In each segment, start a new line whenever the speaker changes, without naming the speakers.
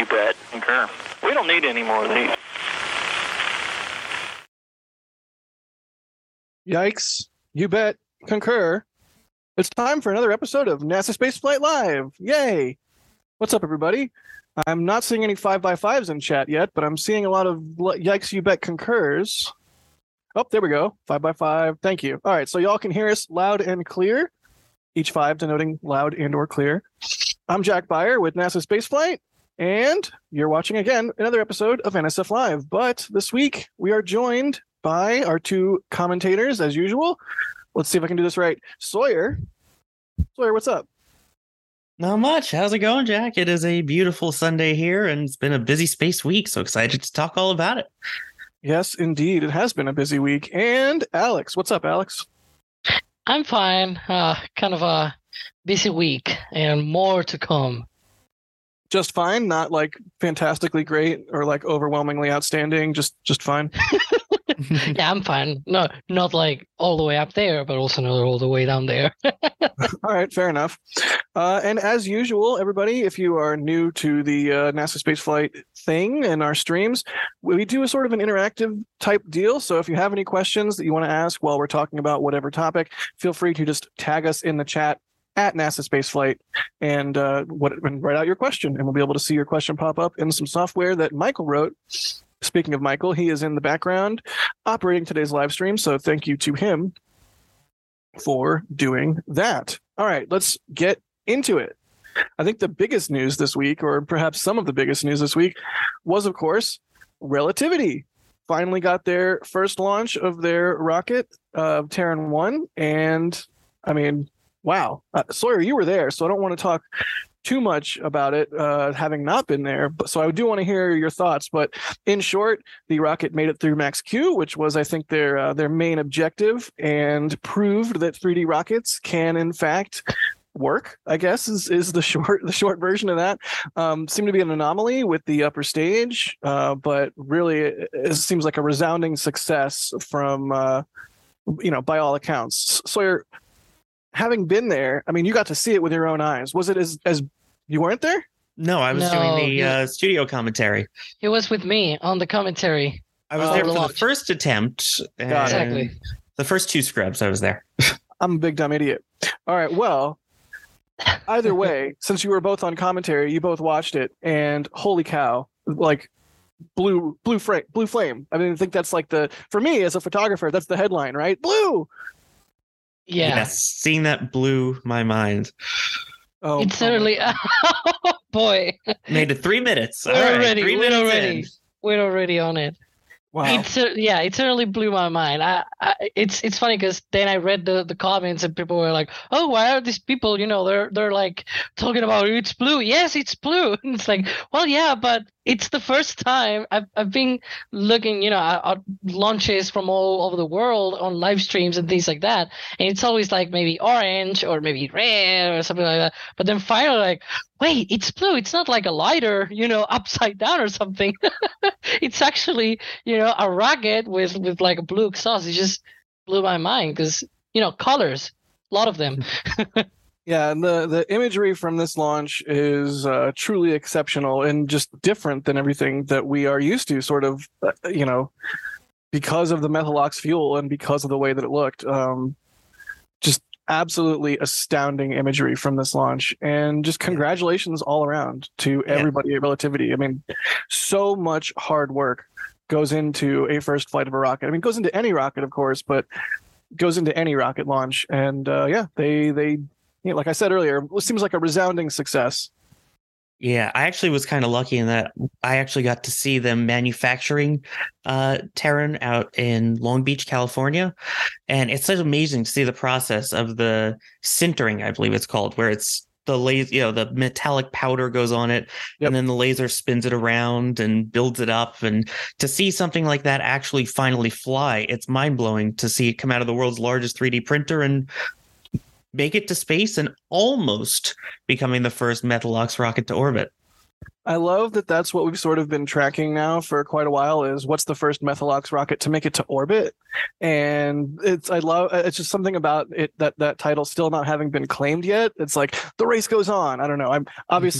bet. Concur. We don't need any more of these.
Yikes. You bet. Concur. It's time for another episode of NASA Spaceflight Live. Yay. What's up, everybody? I'm not seeing any 5x5s in chat yet, but I'm seeing a lot of yikes, you bet concurs. Oh, there we go. 5x5. Thank you. All right, so y'all can hear us loud and clear. Each 5 denoting loud and or clear. I'm Jack Beyer with NASA Spaceflight, and you're watching again another episode of NSF Live. But this week we are joined by our 2 commentators as usual. Let's see if I can do this right. Sawyer, what's up?
Not much. How's it going, Jack? It is a beautiful Sunday here, and it's been a busy space week, so excited to talk all about it.
Yes, indeed. It has been a busy week. And Alex, what's up, Alex?
I'm fine. Kind of a busy week and more to come.
Just fine? Not like fantastically great or like overwhelmingly outstanding? Just fine?
Yeah, I'm fine. No, not like all the way up there, but also not all the way down there.
All right, fair enough. And as usual, everybody, if you are new to the NASA Spaceflight thing and our streams, we do a sort of an interactive type deal. So if you have any questions that you want to ask while we're talking about whatever topic, feel free to just tag us in the chat at NASA Spaceflight and write out your question, and we'll be able to see your question pop up in some software that Michael wrote. Speaking of Michael, he is in the background operating today's live stream, so thank you to him for doing that. All right, let's get into it. I think the biggest news this week, or perhaps some of the biggest news this week, was, of course, Relativity. Finally got their first launch of their rocket, Terran 1, and, I mean, wow. Sawyer, you were there, so I don't want to talk too much about it, having not been there. But so I do want to hear your thoughts. But in short, the rocket made it through Max Q, which was, I think, their main objective, and proved that 3D rockets can, in fact, work. I guess is the short version of that. Seemed to be an anomaly with the upper stage, but really it seems like a resounding success from by all accounts. Sawyer, having been there, I mean, you got to see it with your own eyes. Was it as you weren't there?
No, I was doing the studio commentary.
It was with me on the commentary.
I was there for the first attempt.
Exactly.
The first 2 scrubs, I was there.
I'm a big dumb idiot. All right, well, either way, since you were both on commentary, you both watched it, and holy cow, like blue flame. I mean, I think that's like for me as a photographer, that's the headline, right? Blue.
Yeah.
Yes, seeing that blew my mind.
Oh, it's certainly. Oh boy.
Made it 3 minutes.
We're already on it.
Wow.
It certainly blew my mind. It's funny because then I read the comments and people were like, "Oh, why are these people? They're like talking about it's blue. Yes, it's blue." And it's like, well, yeah, but it's the first time I've been looking, at launches from all over the world on live streams and things like that, and it's always like maybe orange or maybe red or something like that. But then finally, like, wait, it's blue. It's not like a lighter, upside down or something. It's actually, a rocket with like a blue exhaust. It just blew my mind because, colors, a lot of them.
Yeah, and the imagery from this launch is truly exceptional and just different than everything that we are used to, sort of, because of the Methalox fuel and because of the way that it looked. Just absolutely astounding imagery from this launch, and just congratulations all around to everybody at Relativity. I mean, so much hard work goes into a first flight of a rocket. I mean, it goes into any rocket, of course, but goes into any rocket launch. And they like I said earlier, it seems like a resounding success.
Yeah, I actually was kind of lucky in that I actually got to see them manufacturing Terran out in Long Beach, California. And it's such amazing to see the process of the sintering, I believe it's called, where it's the laser, the metallic powder goes on it, and then the laser spins it around and builds it up. And to see something like that actually finally fly, it's mind-blowing to see it come out of the world's largest 3D printer and make it to space and almost becoming the first Methalox rocket to orbit.
I love that that's what we've sort of been tracking now for quite a while, is what's the first Methalox rocket to make it to orbit. And it's just something about it, that title still not having been claimed yet. It's like the race goes on. I don't know. I'm obviously,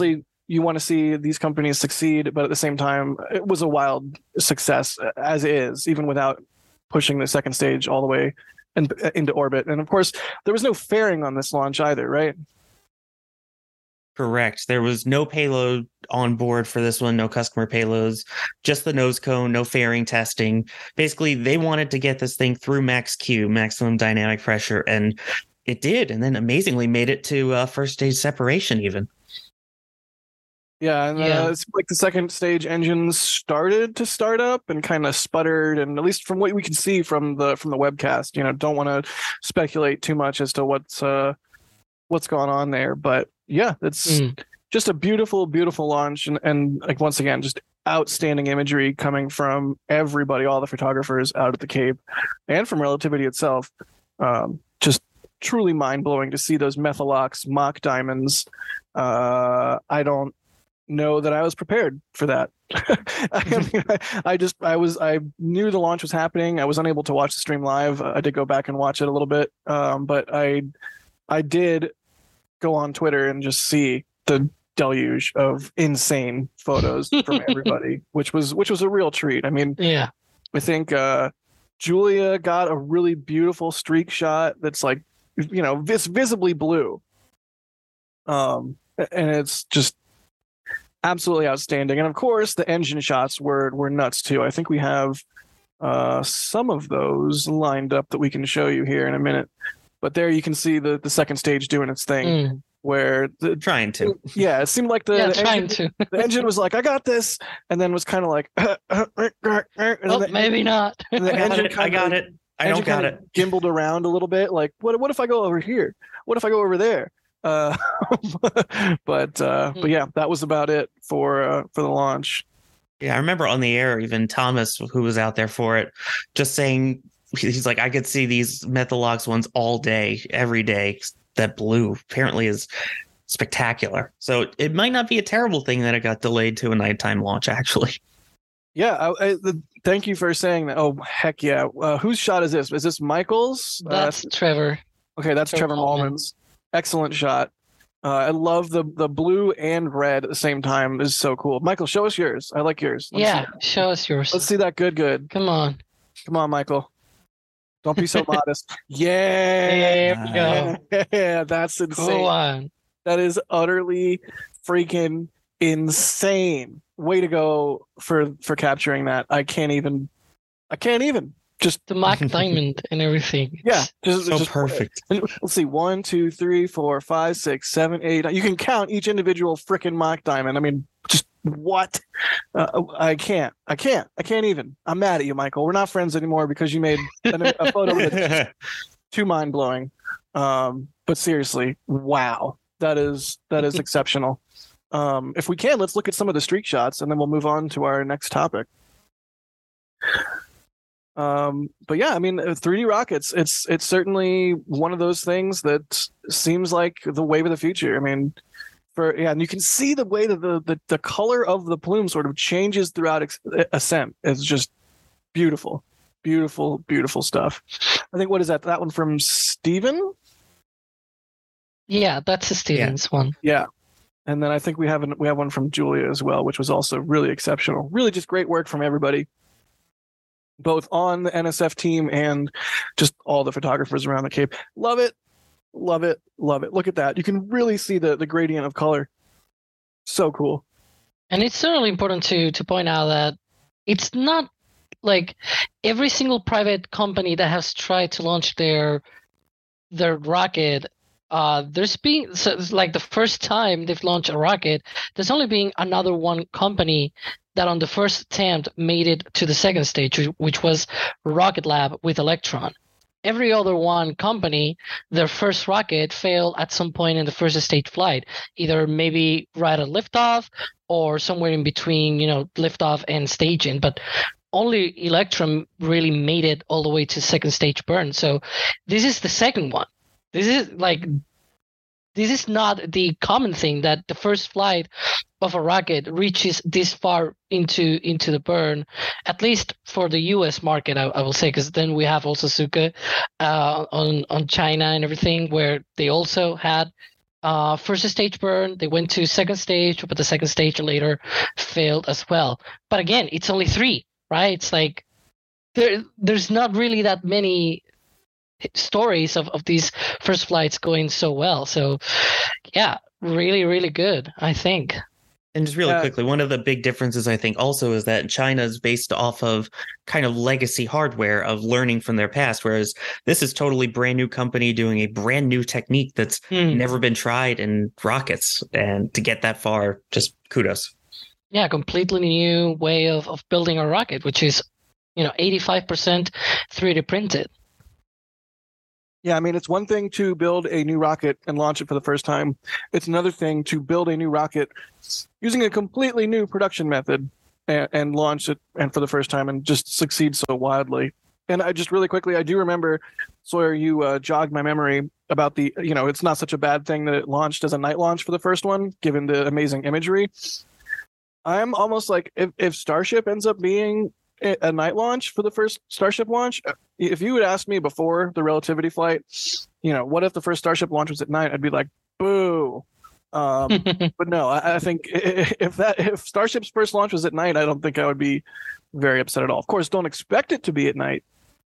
you want to see these companies succeed, but at the same time, it was a wild success as is, even without pushing the second stage all the way into orbit. And of course, there was no fairing on this launch either, right?
Correct. There was no payload on board for this one, no customer payloads, just the nose cone, no fairing testing. Basically, they wanted to get this thing through max Q, maximum dynamic pressure, and it did. And then amazingly made it to first stage separation even.
Yeah, and it's like the second stage engines started to start up and kind of sputtered, and at least from what we can see from the webcast, don't want to speculate too much as to what's going on there, but yeah, it's just a beautiful, beautiful launch, and like once again, just outstanding imagery coming from everybody, all the photographers out at the Cape, and from Relativity itself. Just truly mind blowing to see those Methalox mock diamonds. I don't know that I was prepared for that. I knew the launch was happening. I was unable to watch the stream live. I did go back and watch it a little bit, but I did go on Twitter and just see the deluge of insane photos from everybody, which was a real treat. I mean,
yeah,
I think Julia got a really beautiful streak shot that's like, visibly blue. And it's just absolutely outstanding. And of course, the engine shots were nuts too. I think we have some of those lined up that we can show you here in a minute. But there you can see the second stage doing its thing, where
trying to.
Yeah, it seemed like the engine was like, I got this, and then was kind of like,
maybe not.
And the engine
I got it. I don't got it.
Gimbaled around a little bit, like, what if I go over here? What if I go over there? But yeah, that was about it for the launch.
Yeah, I remember on the air, even Thomas, who was out there for it, just saying, he's like, I could see these Methalox ones all day, every day. That blue apparently is spectacular. So it might not be a terrible thing that it got delayed to a nighttime launch, actually.
Yeah, thank you for saying that. Oh, heck yeah. Whose shot is this? Is this Michael's?
That's Trevor.
Okay, that's Trevor Mallman's. Excellent shot. I love the blue and red at the same time. Is so cool. Michael, show us yours. I like yours.
Show us yours.
Let's see that good.
Come on, Michael.
Don't be so modest. Yeah.
There we go.
Yeah, that's insane.
Go on.
That is utterly freaking insane. Way to go for capturing that. I can't even. Just
the mock diamond and everything.
Yeah, just
perfect.
Let's see, 1, 2, 3, 4, 5, 6, 7, 8. You can count each individual freaking mock diamond. I mean, just what? I can't even. I'm mad at you, Michael. We're not friends anymore because you made a photo that's too mind blowing. But seriously, wow, that is exceptional. If we can, let's look at some of the streak shots, and then we'll move on to our next topic. But yeah, I mean, 3D rockets, it's certainly one of those things that seems like the wave of the future. I mean, and you can see the way that the color of the plume sort of changes throughout ascent. It's just beautiful, beautiful, beautiful stuff. I think, what is that? That one from Steven?
Yeah, that's a Steven's one.
Yeah. And then I think we have one from Julia as well, which was also really exceptional. Really just great work from everybody, both on the NSF team and just all the photographers around the Cape. Love it. Love it. Love it. Look at that. You can really see the gradient of color. So cool.
And it's certainly important to point out that it's not like every single private company that has tried to launch their rocket. There's been, so it's like the first time they've launched a rocket, there's only been another one company that on the first attempt made it to the second stage, which was Rocket Lab with Electron. Every other one company, their first rocket failed at some point in the first stage flight, either maybe right at liftoff or somewhere in between, liftoff and staging. But only Electron really made it all the way to second stage burn. So this is the second one. This is not the common thing that the first flight of a rocket reaches this far into the burn, at least for the U.S. market, I will say, because then we have also Suzuka on China and everything, where they also had first stage burn. They went to second stage, but the second stage later failed as well. But again, it's only 3, right? It's like there's not really that many stories of these first flights going so well. So yeah, really, really good, I think.
And just really quickly, one of the big differences, I think, also is that China is based off of kind of legacy hardware of learning from their past, whereas this is totally brand new company doing a brand new technique that's never been tried in rockets. And to get that far, just kudos.
Yeah, completely new way of building a rocket, which is, 85% 3D printed.
Yeah, I mean, it's one thing to build a new rocket and launch it for the first time. It's another thing to build a new rocket using a completely new production method and launch it and for the first time and just succeed so wildly. And I just really quickly, I do remember, Sawyer, you jogged my memory about the, it's not such a bad thing that it launched as a night launch for the first one, given the amazing imagery. I'm almost like, if Starship ends up being a night launch for the first Starship launch, if you had asked me before the Relativity flight, what if the first Starship launch was at night, I'd be like, boo. But no, I think if Starship's first launch was at night, I don't think I would be very upset at all. Of course, don't expect it to be at night,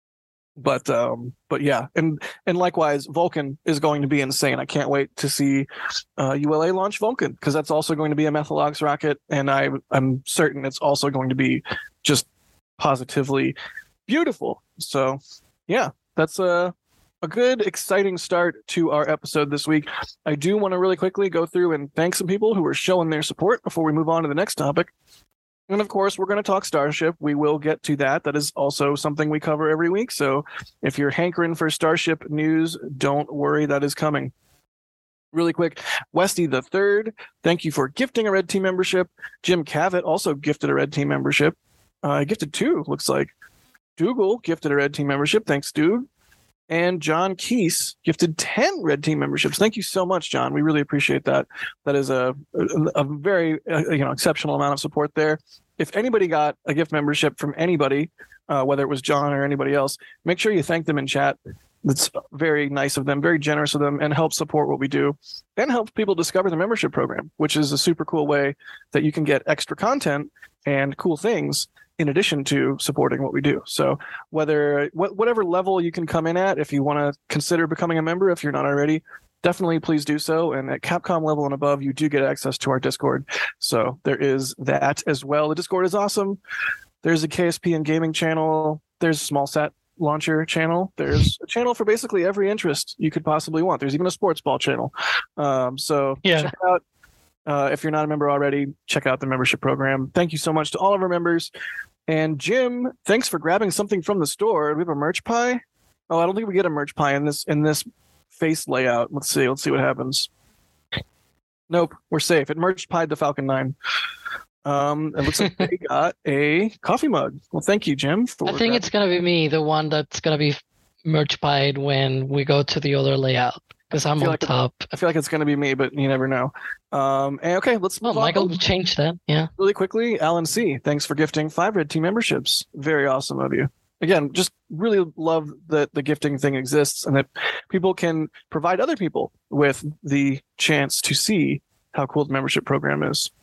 but yeah, and likewise, Vulcan is going to be insane. I can't wait to see ULA launch Vulcan, because that's also going to be a Methalogs rocket, and I'm certain it's also going to be just positively beautiful. So yeah, that's a good, exciting start to our episode this week. I do want to really quickly go through and thank some people who are showing their support before we move on to the next topic. And of course, we're going to talk Starship. We will get to that. That is also something we cover every week. So if you're hankering for Starship news, don't worry, that is coming. Really quick, Westy the Third, thank you for gifting a Red Team membership. Jim Cavett also gifted a Red Team membership. Gifted 2, looks like. Dougal gifted a Red Team membership. Thanks, dude. And John Keese gifted 10 Red Team memberships. Thank you so much, John. We really appreciate that. That is a very exceptional amount of support there. If anybody got a gift membership from anybody, whether it was John or anybody else, make sure you thank them in chat. That's very nice of them, very generous of them, and help support what we do and help people discover the membership program, which is a super cool way that you can get extra content and cool things in addition to supporting what we do. So whatever level you can come in at, if you want to consider becoming a member, if you're not already, definitely please do so. And at Capcom level and above, you do get access to our Discord. So there is that as well. The Discord is awesome. There's a KSP and gaming channel. There's a small sat launcher channel. There's a channel for basically every interest you could possibly want. There's even a sports ball channel. So check it out. If you're not a member already, check out the membership program. Thank you so much to all of our members. And Jim, thanks for grabbing something from the store. Do we have a merch pie? Oh, I don't think we get a merch pie in this face layout. Let's see what happens. Nope, we're safe. It merch pied the Falcon 9. It looks like they got a coffee mug. Well, thank you, Jim.
I think it's gonna be me, the one that's gonna be merch pied when we go to the other layout, because I'm on top.
I feel like it's gonna be me, but you never know. And okay, let's move on.
Michael will change that. Yeah.
Really quickly, Alan C. Thanks for gifting 5 Red Team memberships. Very awesome of you. Again, just really love that the gifting thing exists and that people can provide other people with the chance to see how cool the membership program is.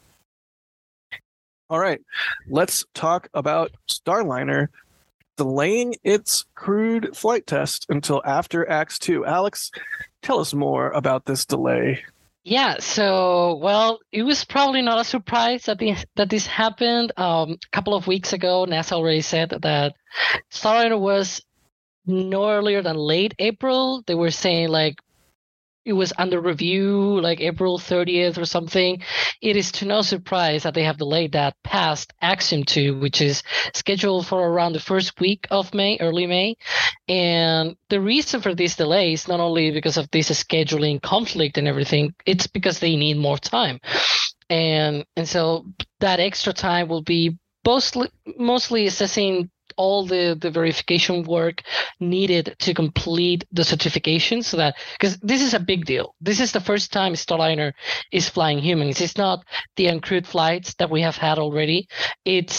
All right, let's talk about Starliner delaying its crewed flight test until after Acts 2. Alex, tell us more about this delay.
Yeah, so, well, it was probably not a surprise that this happened. A couple of weeks ago, NASA already said that Starliner was no earlier than late April. They were saying, it was under review, April 30th or something. It is to no surprise that they have delayed that past Axiom 2, which is scheduled for around the first week of May, early May. And the reason for this delay is not only because of this scheduling conflict and everything, it's because they need more time. And so that extra time will be mostly assessing all the verification work needed to complete the certification, so that, because this is a big deal. This is the first time Starliner is flying humans. It's not the uncrewed flights that we have had already. It's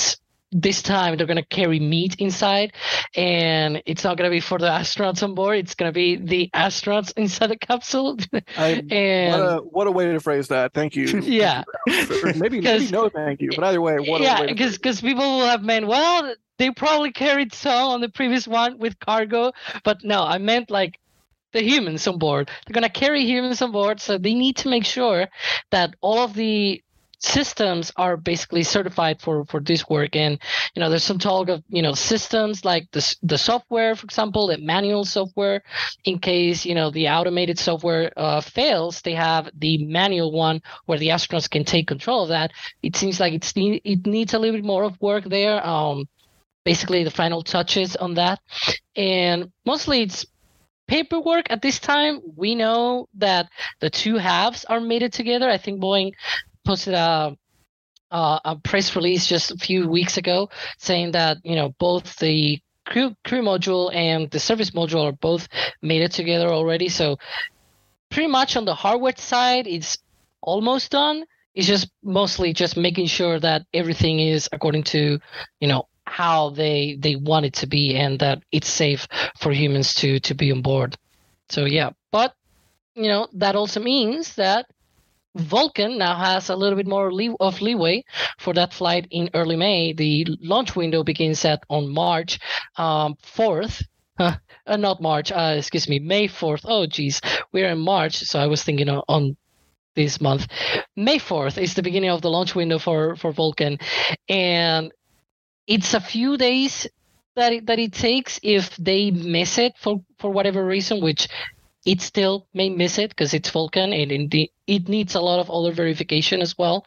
this time they're going to carry meat inside, and it's not going to be for the astronauts on board. It's going to be the astronauts inside the capsule. And
what a way to phrase that. Thank you.
Yeah.
Or maybe no thank you, but either way, what a way to
because people will have meant, well, they probably carried some on the previous one with cargo, but no, I meant like the humans on board. They're going to carry humans on board, so they need to make sure that all of the systems are basically certified for this work. And there's some talk of systems like the software, for example, the manual software, in case the automated software fails, they have the manual one where the astronauts can take control of that. It seems like it needs a little bit more of work there, basically the final touches on that, and mostly it's paperwork at this time. We know that the two halves are mated together. I think Boeing posted a press release just a few weeks ago saying that both the crew module and the service module are both mated together already. So pretty much on the hardware side, it's almost done. It's just mostly just making sure that everything is according to how they want it to be, and that it's safe for humans to be on board. So yeah, but that also means that Vulcan now has a little bit more leeway for that flight in early May. The launch window begins on March 4th. Not March, excuse me, May 4th. Oh, geez, we're in March, so I was thinking on this month. May 4th is the beginning of the launch window for Vulcan, and it's a few days that it takes if they miss it for whatever reason, which it still may miss it because it's Vulcan and it needs a lot of other verification as well.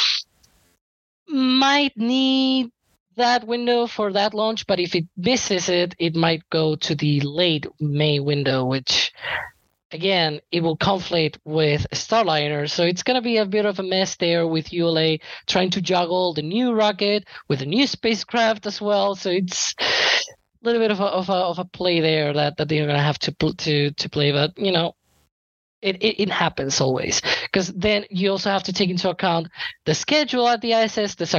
Might need that window for that launch, but if it misses it, it might go to the late May window, which again, it will conflict with Starliner. So it's going to be a bit of a mess there with ULA trying to juggle the new rocket with a new spacecraft as well. So it's a little bit of a play there that they're going to have to play. But, it happens always. Because then you also have to take into account the schedule at the ISS. There's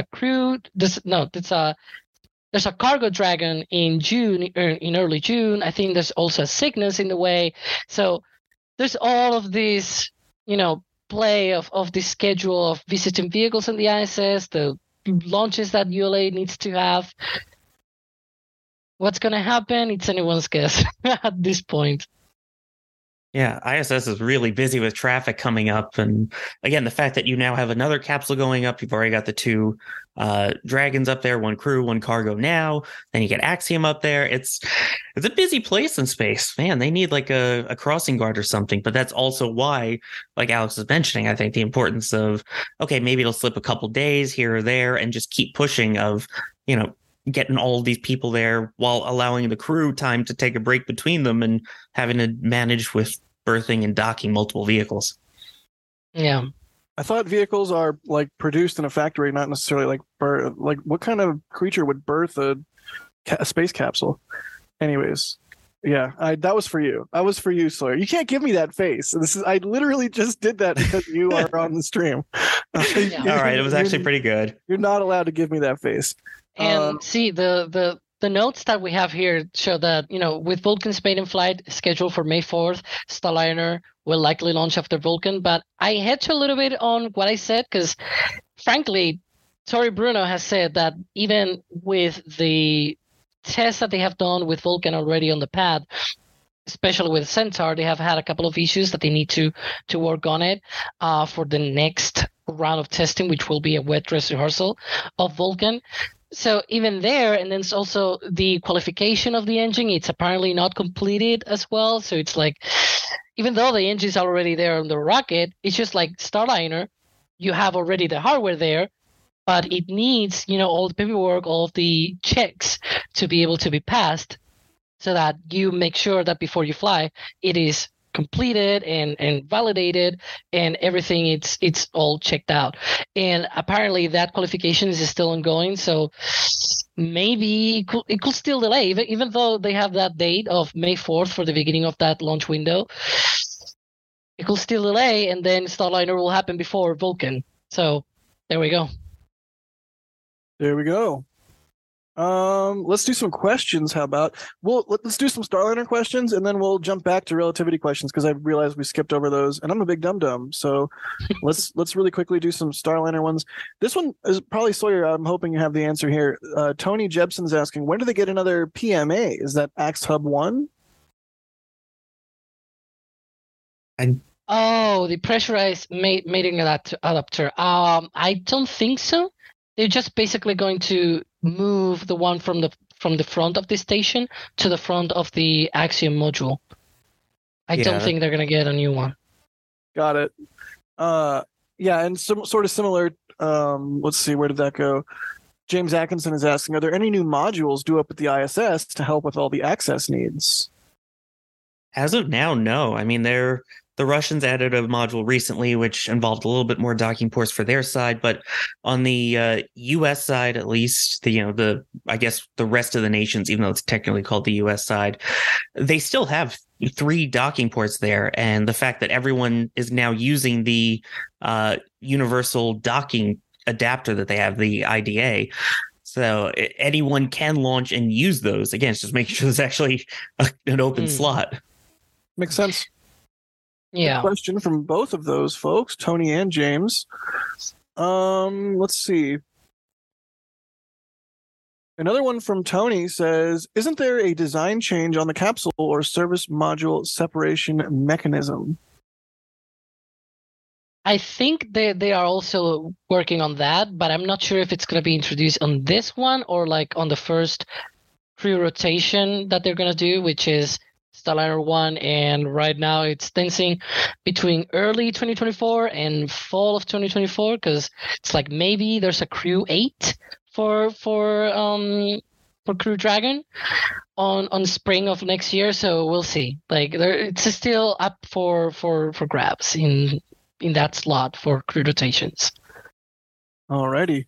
a cargo dragon in June, in early June. I think there's also a Cygnus in the way. So there's all of this, play of the schedule of visiting vehicles in the ISS, the launches that ULA needs to have. What's going to happen? It's anyone's guess at this point.
Yeah, ISS is really busy with traffic coming up. And again, the fact that you now have another capsule going up, you've already got the two Dragons up there, one crew, one cargo now. Then you get Axiom up there. It's a busy place in space. Man, they need like a crossing guard or something. But that's also why, like Alex was mentioning, I think the importance of, okay, maybe it'll slip a couple days here or there and just keep pushing of, getting all of these people there while allowing the crew time to take a break between them and having to manage with berthing and docking multiple vehicles.
Yeah.
I thought vehicles are like produced in a factory, not necessarily like what kind of creature would birth a space capsule? Anyways, yeah, that was for you. I was for you, Sawyer. You can't give me that face. I literally just did that because you are on the stream.
Yeah. All right, it was actually pretty good.
You're not allowed to give me that face.
And see, the notes that we have here show that, with Vulcan's maiden flight scheduled for May 4th, Starliner will likely launch after Vulcan. But I hedge a little bit on what I said because, frankly, Tori Bruno has said that even with the tests that they have done with Vulcan already on the pad, especially with Centaur, they have had a couple of issues that they need to work on it for the next round of testing, which will be a wet dress rehearsal of Vulcan. So even there, and then it's also the qualification of the engine, it's apparently not completed as well. So it's like, even though the engine is already there on the rocket, it's just like Starliner, you have already the hardware there, but it needs, all the paperwork, all of the checks to be able to be passed so that you make sure that before you fly, it is completed and validated and everything, it's all checked out. And apparently that qualification is still ongoing, so maybe it could still delay, even though they have that date of May 4th for the beginning of that launch window. It could still delay, and then Starliner will happen before Vulcan. So there we go.
Let's do some questions. How about let's do some Starliner questions, and then we'll jump back to relativity questions because I realized we skipped over those, and I'm a big dum dum. So let's really quickly do some Starliner ones. This one is probably Sawyer. I'm hoping you have the answer here. Tony Jebson's asking, when do they get another PMA? Is that Axe Hub 1?
Oh, the pressurized mating adapter. I don't think so. They're just basically going to move the one from the front of the station to the front of the Axiom module. I don't think they're going to get a new one.
Got it. Yeah, and some sort of similar. Let's see, where did that go? James Atkinson is asking, are there any new modules due up at the ISS to help with all the access needs?
As of now, no. I mean, the Russians added a module recently, which involved a little bit more docking ports for their side. But on the U.S. side, at least, I guess the rest of the nations, even though it's technically called the U.S. side, they still have 3 docking ports there. And the fact that everyone is now using the universal docking adapter that they have, the IDA. So anyone can launch and use those. Again, it's just making sure there's actually an open slot.
Makes sense.
Yeah.
Question from both of those folks, Tony and James. Let's see. Another one from Tony says, isn't there a design change on the capsule or service module separation mechanism?
I think they are also working on that, but I'm not sure if it's going to be introduced on this one or like on the first crew rotation that they're going to do, which is Starliner 1, and right now it's dancing between early 2024 and fall of 2024, because it's like maybe there's a Crew 8 for Crew Dragon on spring of next year, so we'll see. Like it's still up for grabs in that slot for crew rotations.
Alrighty.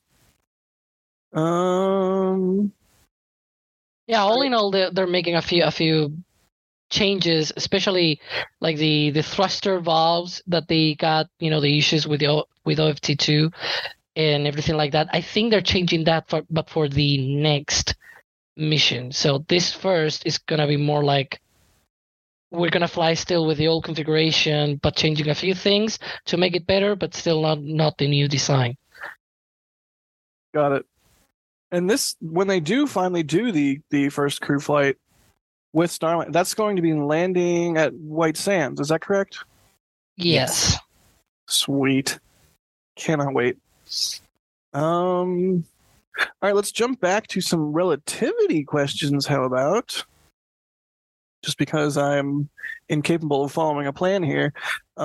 Yeah, all in all, they're making a few changes, especially like the thruster valves that they got, the issues with OFT2 and everything like that. I think they're changing that but for the next mission. So this first is gonna be more like we're gonna fly still with the old configuration, but changing a few things to make it better, but still not the new design.
Got it. And this, when they do finally do the first crew flight with Starliner, that's going to be landing at White Sands. Is that correct?
Yes.
Sweet. Cannot wait. All right, let's jump back to some relativity questions. How about? Just because I'm incapable of following a plan here.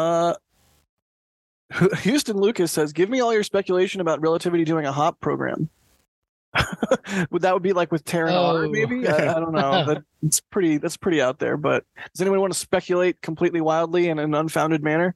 Houston Lucas says, give me all your speculation about relativity doing a HOP program. That would be like with Terran R, maybe? I don't know. That's pretty out there, but does anyone want to speculate completely wildly in an unfounded manner?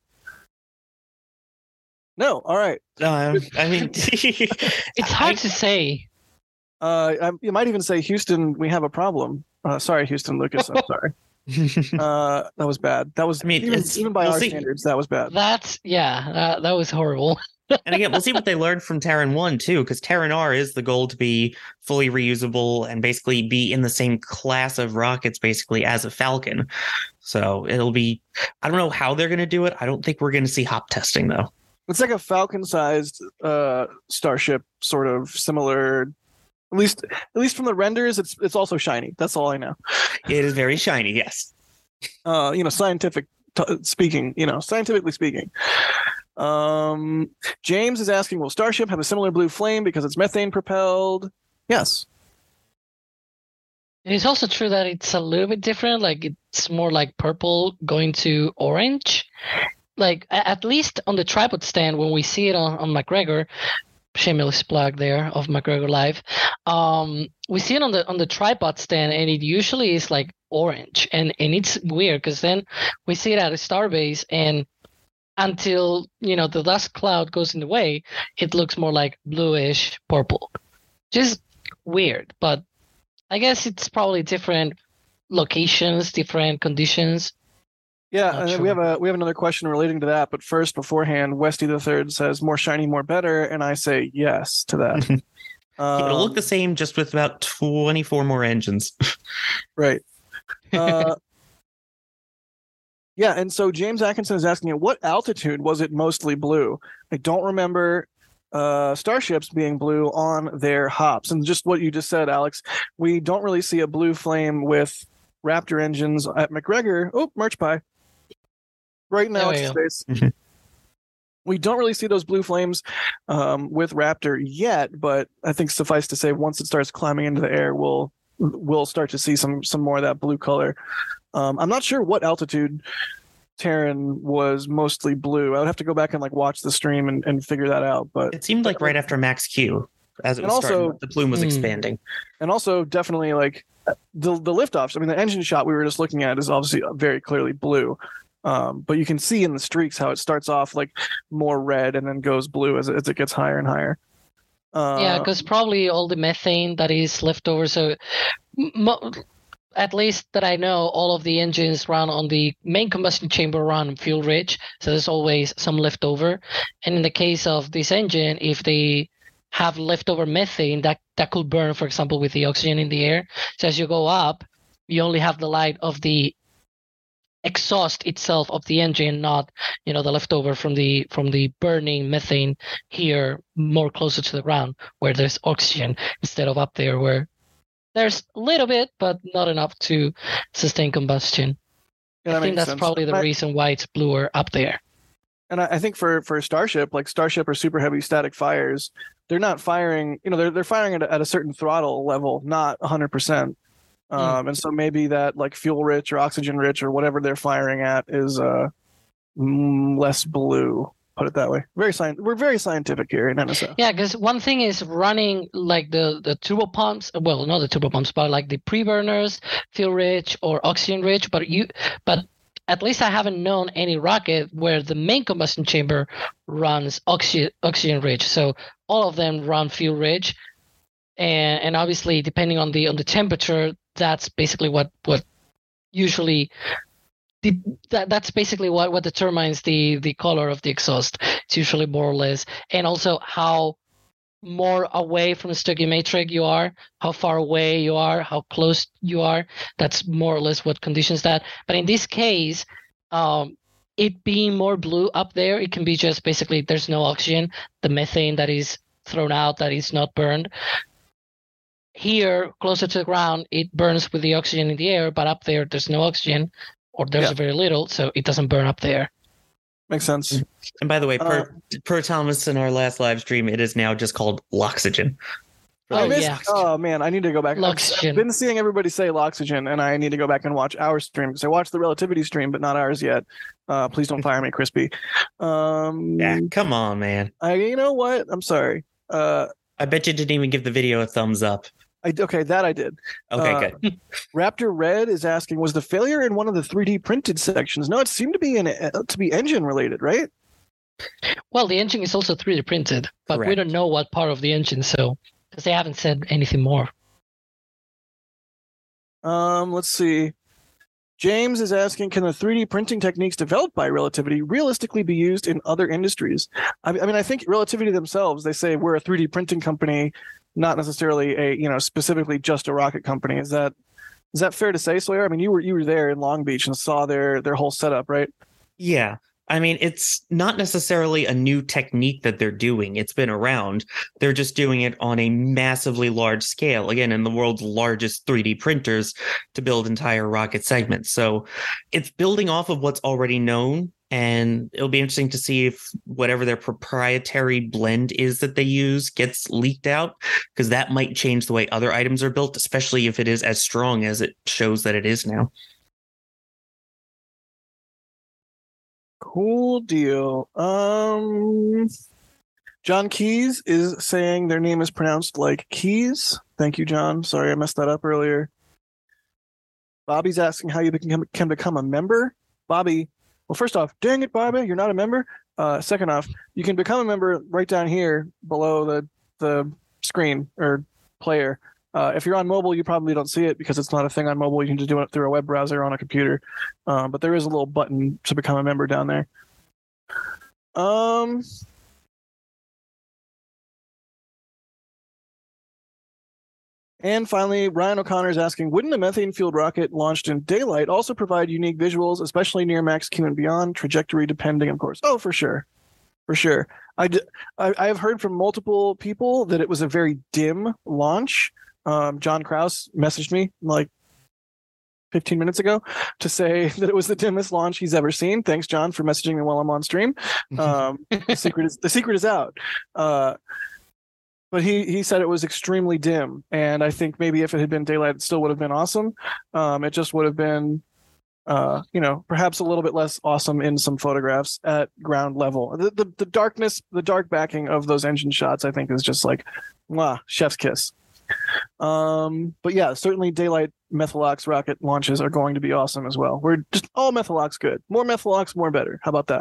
No. All right.
I mean,
it's hard to say.
You might even say, Houston, we have a problem. Sorry, Houston Lucas. I'm sorry. That was bad. That was, even by our standards, that was bad.
That was horrible.
And again, we'll see what they learned from Terran 1 too, because Terran R is the goal to be fully reusable and basically be in the same class of rockets basically as a Falcon. So it'll be, I don't know how they're going to do it. I don't think we're going to see hop testing though.
It's like a Falcon-sized starship, sort of similar. At least from the renders, it's also shiny. That's all I know.
It is very shiny, yes.
Scientifically speaking. James is asking, will Starship have a similar blue flame because it's methane propelled? Yes.
It is also true that it's a little bit different. Like it's more like purple going to orange. Like at least on the tripod stand, when we see it on McGregor, shameless plug there of McGregor Live, we see it on the tripod stand, and it usually is like orange, and it's weird because then we see it at a starbase, and until the dust cloud goes in the way, it looks more like bluish purple. Just weird, but I guess it's probably different locations, different conditions.
Yeah, and we have another question relating to that, but first, beforehand, Westy the Third says more shiny, more better, and I say yes to that.
It'll look the same, just with about 24 more engines.
Right. Yeah, and so James Atkinson is asking, at what altitude was it mostly blue? I don't remember starships being blue on their hops. And just what you just said, Alex, we don't really see a blue flame with Raptor engines at McGregor. Oh, Merch Pie. Right now, space. We don't really see those blue flames with Raptor yet, but I think suffice to say, once it starts climbing into the air, we'll start to see some more of that blue color. I'm not sure what altitude Terran was mostly blue. I would have to go back and watch the stream and figure that out. But
it seemed like right after Max Q, as it was starting, the plume was expanding.
And also definitely the liftoffs. I mean, the engine shot we were just looking at is obviously very clearly blue. But you can see in the streaks how it starts off more red and then goes blue as it gets higher and higher.
Yeah, because probably all the methane that is left over. So at least that I know, all of the engines run on the main combustion chamber run fuel rich. So there's always some leftover. And in the case of this engine, if they have leftover methane, that could burn, for example, with the oxygen in the air. So as you go up, you only have the light of the exhaust itself of the engine, not the leftover from the burning methane here more closer to the ground where there's oxygen, instead of up there where there's a little bit but not enough to sustain combustion. I think that's probably the reason why it's bluer up there.
And I think for Starship, Starship or super heavy static fires, they're not firing, they're firing at a certain throttle level, not 100%. And so maybe that fuel rich or oxygen rich or whatever they're firing at is less blue. Put it that way. We're very scientific here in NSO.
Yeah, because one thing is running the turbo pumps. Well, not the turbo pumps, but the pre-burners, fuel rich or oxygen rich. But at least I haven't known any rocket where the main combustion chamber runs oxygen rich. So all of them run fuel rich, and obviously depending on the temperature, that's basically what usually. That's basically what determines the color of the exhaust. It's usually more or less, and also how more away from the stoichiometric you are, how far away you are, how close you are. That's more or less what conditions that. But in this case, it being more blue up there, it can be just basically there's no oxygen, the methane that is thrown out, that is not burned. Here, closer to the ground, it burns with the oxygen in the air, but up there, there's no oxygen. Or there's very little, so it doesn't burn up there.
Makes sense.
And by the way, per Thomas in our last live stream, it is now just called Loxygen.
Oh man, I need to go back. I've been seeing everybody say Loxygen, and I need to go back and watch our stream because I watched the Relativity stream, but not ours yet. Please don't fire me, Crispy.
Yeah, come on, man.
You know what? I'm sorry.
I bet you didn't even give the video a thumbs up.
That I did.
Okay, good.
Raptor Red is asking, was the failure in one of the 3D printed sections? No, it seemed to be engine related, right?
Well, the engine is also 3D printed, but we don't know what part of the engine, so because they haven't said anything more.
Let's see. James is asking, can the 3D printing techniques developed by Relativity realistically be used in other industries? I mean, I think Relativity themselves, they say we're a 3D printing company, not necessarily a specifically just a rocket company. Is that fair to say, Sawyer? I mean, you were there in Long Beach and saw their whole setup, right?
Yeah. I mean, it's not necessarily a new technique that they're doing. It's been around. They're just doing it on a massively large scale, again, in the world's largest 3D printers to build entire rocket segments. So it's building off of what's already known. And it'll be interesting to see if whatever their proprietary blend is that they use gets leaked out, because that might change the way other items are built, especially if it is as strong as it shows that it is now.
Cool deal. John Keys is saying their name is pronounced like Keys. Thank you, John. Sorry, I messed that up earlier. Bobby's asking how you can become a member. Bobby, well, first off, dang it, Bobby, you're not a member. Second off, you can become a member right down here below the screen or player. If you're on mobile, you probably don't see it because it's not a thing on mobile. You can just do it through a web browser on a computer. But there is a little button to become a member down there. And finally, Ryan O'Connor is asking, wouldn't a methane-fueled rocket launched in daylight also provide unique visuals, especially near Max Q and beyond, trajectory depending, of course? Oh, for sure. For sure. I have heard from multiple people that it was a very dim launch. John Krause messaged me like 15 minutes ago to say that it was the dimmest launch he's ever seen. Thanks, John, for messaging me while I'm on stream. The secret is out. But he said it was extremely dim, and I think maybe if it had been daylight, it still would have been awesome. It just would have been, perhaps a little bit less awesome in some photographs at ground level. The darkness, the dark backing of those engine shots, I think, is just like, mwah, chef's kiss. But yeah, certainly daylight Methalox rocket launches are going to be awesome as well. We're just all Methalox good. More Methalox, more better. How about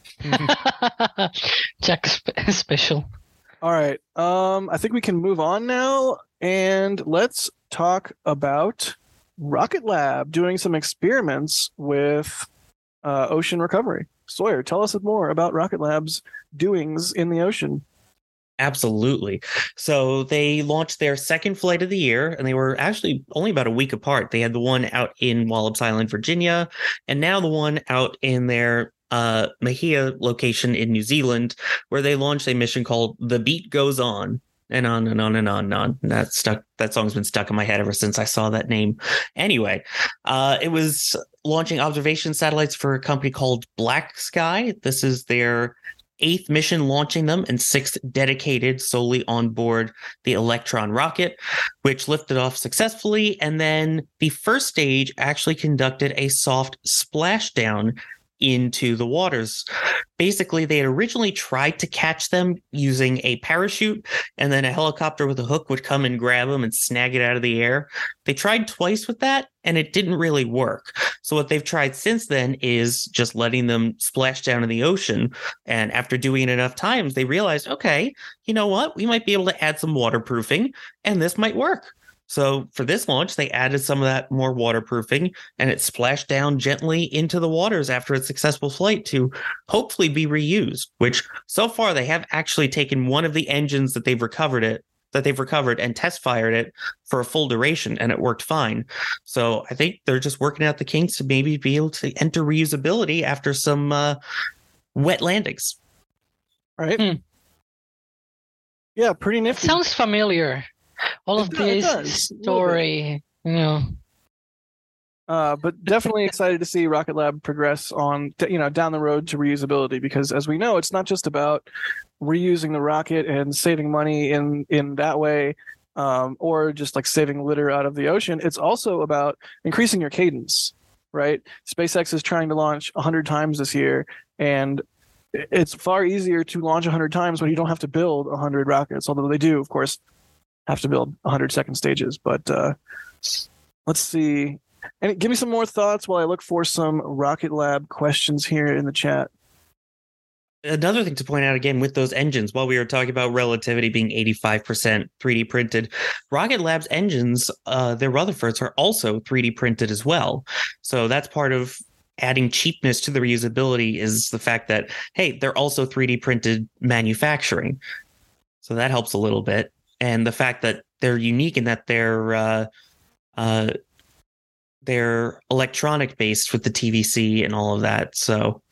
that?
Jack special.
All right. I think we can move on now, and let's talk about Rocket Lab doing some experiments with ocean recovery. Sawyer, tell us more about Rocket Lab's doings in the ocean.
Absolutely. So they launched their second flight of the year, and they were actually only about a week apart. They had the one out in Wallops Island, Virginia, and now the one out in their Mahia location in New Zealand, where they launched a mission called The Beat Goes On, and on and on and on and on. That song's been stuck in my head ever since I saw that name. Anyway, it was launching observation satellites for a company called Black Sky. This is their 8th mission launching them, and 6th dedicated solely on board the Electron rocket, which lifted off successfully. And then the first stage actually conducted a soft splashdown into the waters. Basically, they had originally tried to catch them using a parachute, and then a helicopter with a hook would come and grab them and snag it out of the air. They tried twice with that, and it didn't really work. So what they've tried since then is just letting them splash down in the ocean. And after doing it enough times, they realized, okay, you know what? We might be able to add some waterproofing, and this might work. So for this launch, they added some of that more waterproofing, and it splashed down gently into the waters after its successful flight to hopefully be reused, which so far they have actually taken one of the engines that they've recovered and test fired it for a full duration, and it worked fine. So I think they're just working out the kinks to maybe be able to enter reusability after some wet landings.
Right. Yeah, pretty nifty.
It sounds familiar. All of this story,
but definitely excited to see Rocket Lab progress on, down the road to reusability, because as we know, it's not just about reusing the rocket and saving money in that way, or just like saving litter out of the ocean. It's also about increasing your cadence, right? SpaceX is trying to launch 100 times this year, and it's far easier to launch 100 times when you don't have to build 100 rockets, although they do, of course, have to build 100 second stages. But let's see. And give me some more thoughts while I look for some Rocket Lab questions here in the chat.
Another thing to point out again with those engines, while we were talking about relativity being 85% 3D printed, Rocket Lab's engines, their Rutherfords, are also 3D printed as well. So that's part of adding cheapness to the reusability, is the fact that, hey, they're also 3D printed manufacturing. So that helps a little bit. And the fact that they're unique in that they're electronic based with the TVC and all of that. So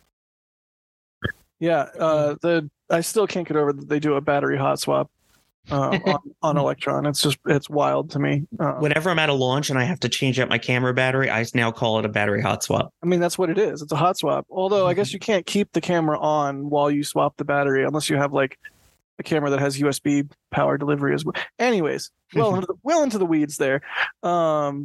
yeah, I still can't get over that they do a battery hot swap on Electron. It's wild to me.
Whenever I'm at a launch and I have to change out my camera battery, I now call it a battery hot swap.
I mean, that's what it is. It's a hot swap. Although I guess you can't keep the camera on while you swap the battery unless you have like a camera that has USB power delivery as well. Anyways, well into the weeds there. Hone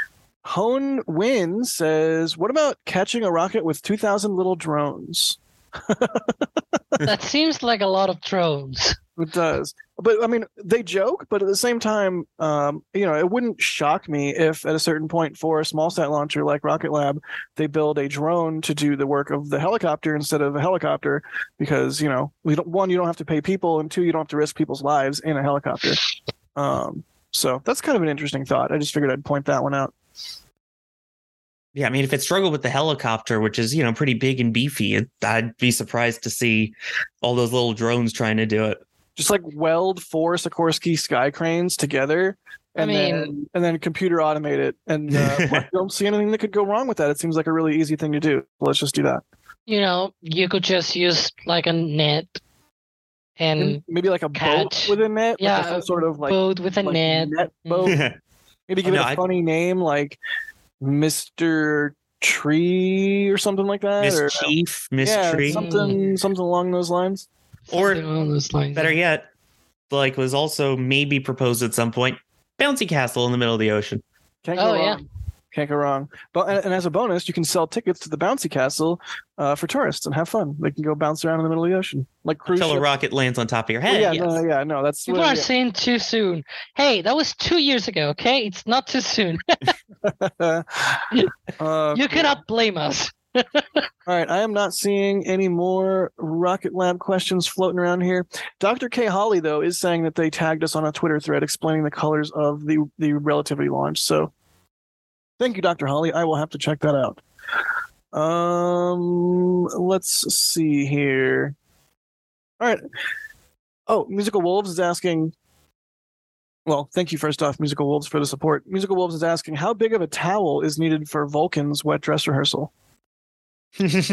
Win says, what about catching a rocket with 2,000 little drones?
That seems like a lot of drones.
It does. But I mean, they joke, but at the same time, it wouldn't shock me if at a certain point for a small sat launcher like Rocket Lab, they build a drone to do the work of the helicopter instead of a helicopter, because, you don't have to pay people, and 2, you don't have to risk people's lives in a helicopter. So that's kind of an interesting thought. I just figured I'd point that one out.
Yeah, I mean, if it struggled with the helicopter, which is, pretty big and beefy, I'd be surprised to see all those little drones trying to do it.
Just like weld 4 Sikorsky Sky Cranes together and then computer automate it. And I don't see anything that could go wrong with that. It seems like a really easy thing to do. Let's just do that.
You could just use like a net and
maybe like a boat with a net.
Yeah,
like some sort of like
boat with a net.
Boat. Maybe give it a funny name like Mr. Tree or something like that.
Mischief, Tree.
Something along those lines.
Or better yet, like was also maybe proposed at some point, bouncy castle in the middle of the ocean.
Can't go wrong. Can't go wrong. But and as a bonus, you can sell tickets to the bouncy castle for tourists and have fun. They can go bounce around in the middle of the ocean, like cruise
until a rocket lands on top of your head.
No, that's
people are saying too soon. Hey, that was 2 years ago. Okay, it's not too soon. You cannot blame us.
All right, I am not seeing any more Rocket Lab questions floating around here. Dr. K. Holly, though, is saying that they tagged us on a Twitter thread explaining the colors of the Relativity launch. So thank you, Dr. Holly. I will have to check that out. Let's see here. All right. Oh, Musical Wolves is asking... Well, thank you first off, Musical Wolves, for the support. Musical Wolves is asking, how big of a towel is needed for Vulcan's wet dress rehearsal? That's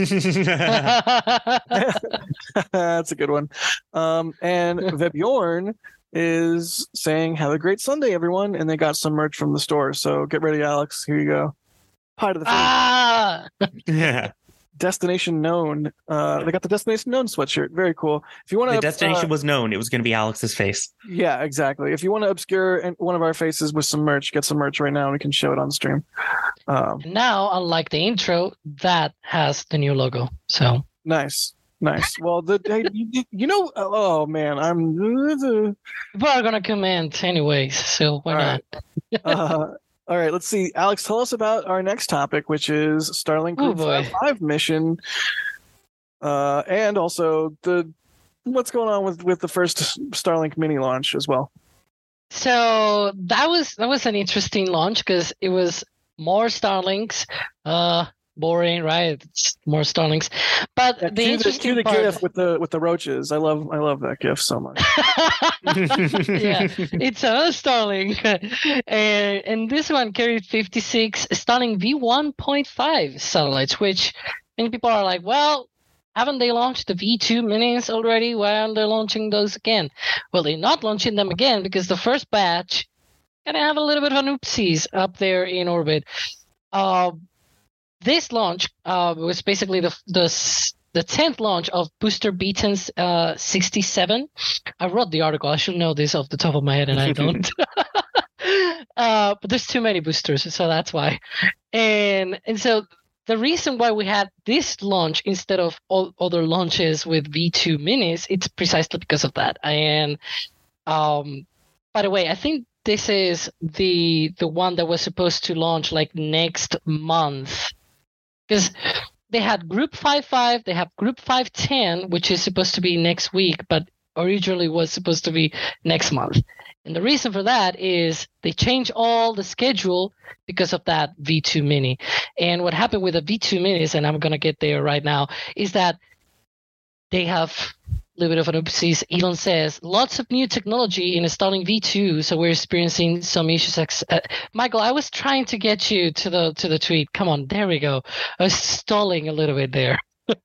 a good one. And Vebjorn is saying, have a great Sunday, everyone. And they got some merch from the store. So get ready, Alex. Here you go. Pie to the face.
Yeah.
Destination Known. They got the Destination Known sweatshirt. Very cool. If you want to,
the destination was known. It was going to be Alex's face.
Yeah, exactly. If you want to obscure one of our faces with some merch, get some merch right now, and we can show it on stream.
Now, unlike the intro, that has the new logo. So
nice. Well, oh man,
people are gonna comment anyways, so why not?
All right, let's see. Alex, tell us about our next topic, which is Starlink Group 5 mission, and also what's going on with the first Starlink mini launch as well.
So that was an interesting launch because it was more Starlinks. Boring, right? It's more Starlinks, but the interesting
the
part...
GIF with the roaches. I love that GIF so much.
Yeah, it's a Starlink, and this one carried 56 Starlink V1.5 satellites, which many people are like, well, haven't they launched the V2 minis already? Why aren't they launching those again? Well, they're not launching them again because the first batch gonna have a little bit of an oopsies up there in orbit. This launch was basically the 10th launch of Booster Beaton's 67. I wrote the article. I should know this off the top of my head, and I don't. But there's too many boosters, so that's why. And so the reason why we had this launch instead of all other launches with V2 minis, it's precisely because of that. And by the way, I think this is the one that was supposed to launch like next month. Because they had Group 5.5, they have Group 5.10, which is supposed to be next week, but originally was supposed to be next month. And the reason for that is they changed all the schedule because of that V2 mini. And what happened with the V2 minis, and I'm going to get there right now, is that they have a little bit of an oopsies. Elon says, lots of new technology in Starlink V2, so we're experiencing some issues. Michael, I was trying to get you to the tweet. Come on, there we go. I was stalling a little bit there.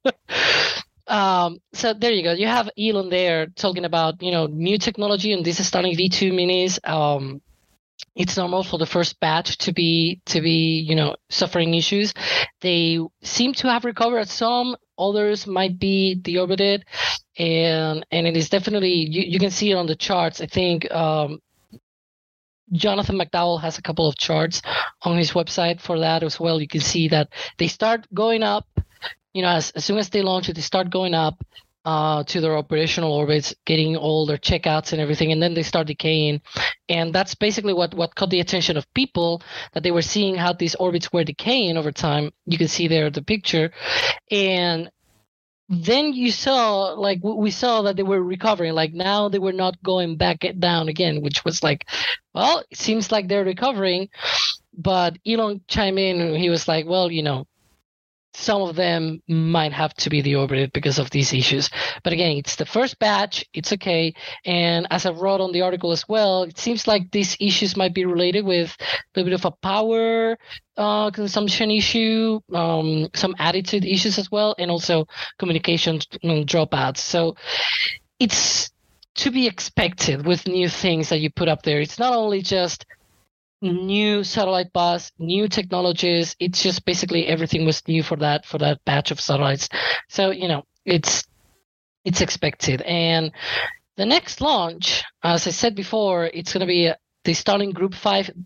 So there you go. You have Elon there talking about, new technology, and this is Starlink V2 minis. It's normal for the first batch to be suffering issues. They seem to have recovered some. Others might be deorbited, and it is definitely you can see it on the charts. I think Jonathan McDowell has a couple of charts on his website for that as well. You can see that they start going up. As soon as they launch it, they start going up to their operational orbits, getting all their checkouts and everything, and then they start decaying. And that's basically what caught the attention of people, that they were seeing how these orbits were decaying over time. You can see there the picture. And then you saw, we saw that they were recovering. Now they were not going back down again, which was it seems like they're recovering. But Elon chimed in and he was like, well, some of them might have to be deorbited because of these issues. But again, it's the first batch. It's okay. And as I wrote on the article as well, it seems like these issues might be related with a little bit of a power consumption issue, some attitude issues as well, and also communication dropouts. So it's to be expected with new things that you put up there. It's not only just new satellite bus, new technologies. It's just basically everything was new for that batch of satellites. So it's expected. And the next launch, as I said before, it's going to be the Starlink Group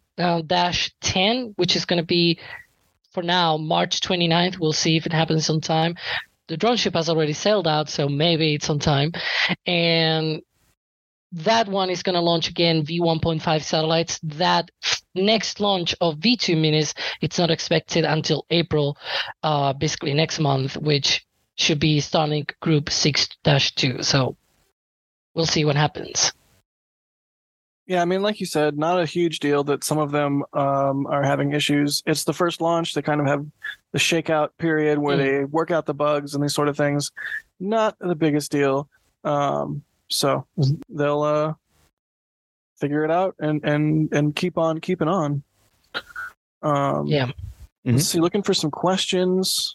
5-10, which is going to be, for now, March 29th. We'll see if it happens on time. The drone ship has already sailed out, so maybe it's on time. And that one is going to launch again V1.5 satellites. That next launch of V2 minis, it's not expected until April, basically next month, which should be Starlink Group 6-2. So we'll see what happens.
Yeah, I mean, like you said, not a huge deal that some of them are having issues. It's the first launch. They kind of have the shakeout period where they work out the bugs and these sort of things. Not the biggest deal. So they'll figure it out and keep on keeping on.
Yeah.
Let's see. Looking for some questions.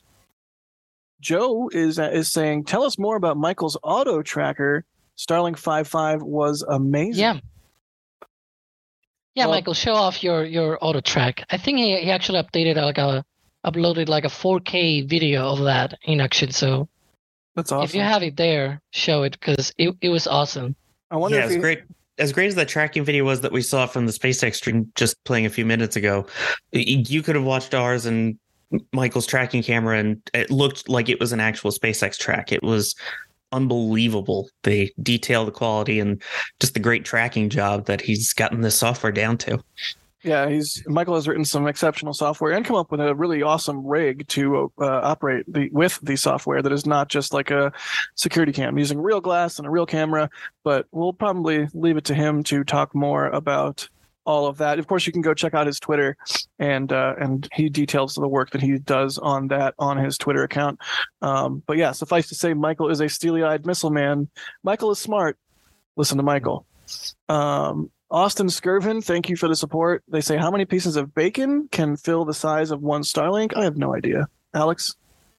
Joe is saying, tell us more about Michael's auto tracker. Starlink 5.5 was amazing. Yeah, well,
Michael, show off your auto track. I think he actually updated uploaded like a 4K video of that in action. So
that's awesome.
If you have it there, show it because it was awesome.
I wonder if
it's great. As great as that tracking video was that we saw from the SpaceX stream just playing a few minutes ago, you could have watched ours and Michael's tracking camera, and it looked like it was an actual SpaceX track. It was unbelievable, the detail, the quality, and just the great tracking job that he's gotten this software down to.
Yeah, Michael has written some exceptional software and come up with a really awesome rig to operate with the software that is not just like a security cam using real glass and a real camera. But we'll probably leave it to him to talk more about all of that. Of course, you can go check out his Twitter, and he details the work that he does on his Twitter account. But yeah, suffice to say, Michael is a steely-eyed missile man. Michael is smart. Listen to Michael. Austin Skirvin, thank you for the support. They say, how many pieces of bacon can fill the size of one Starlink? I have no idea. Alex?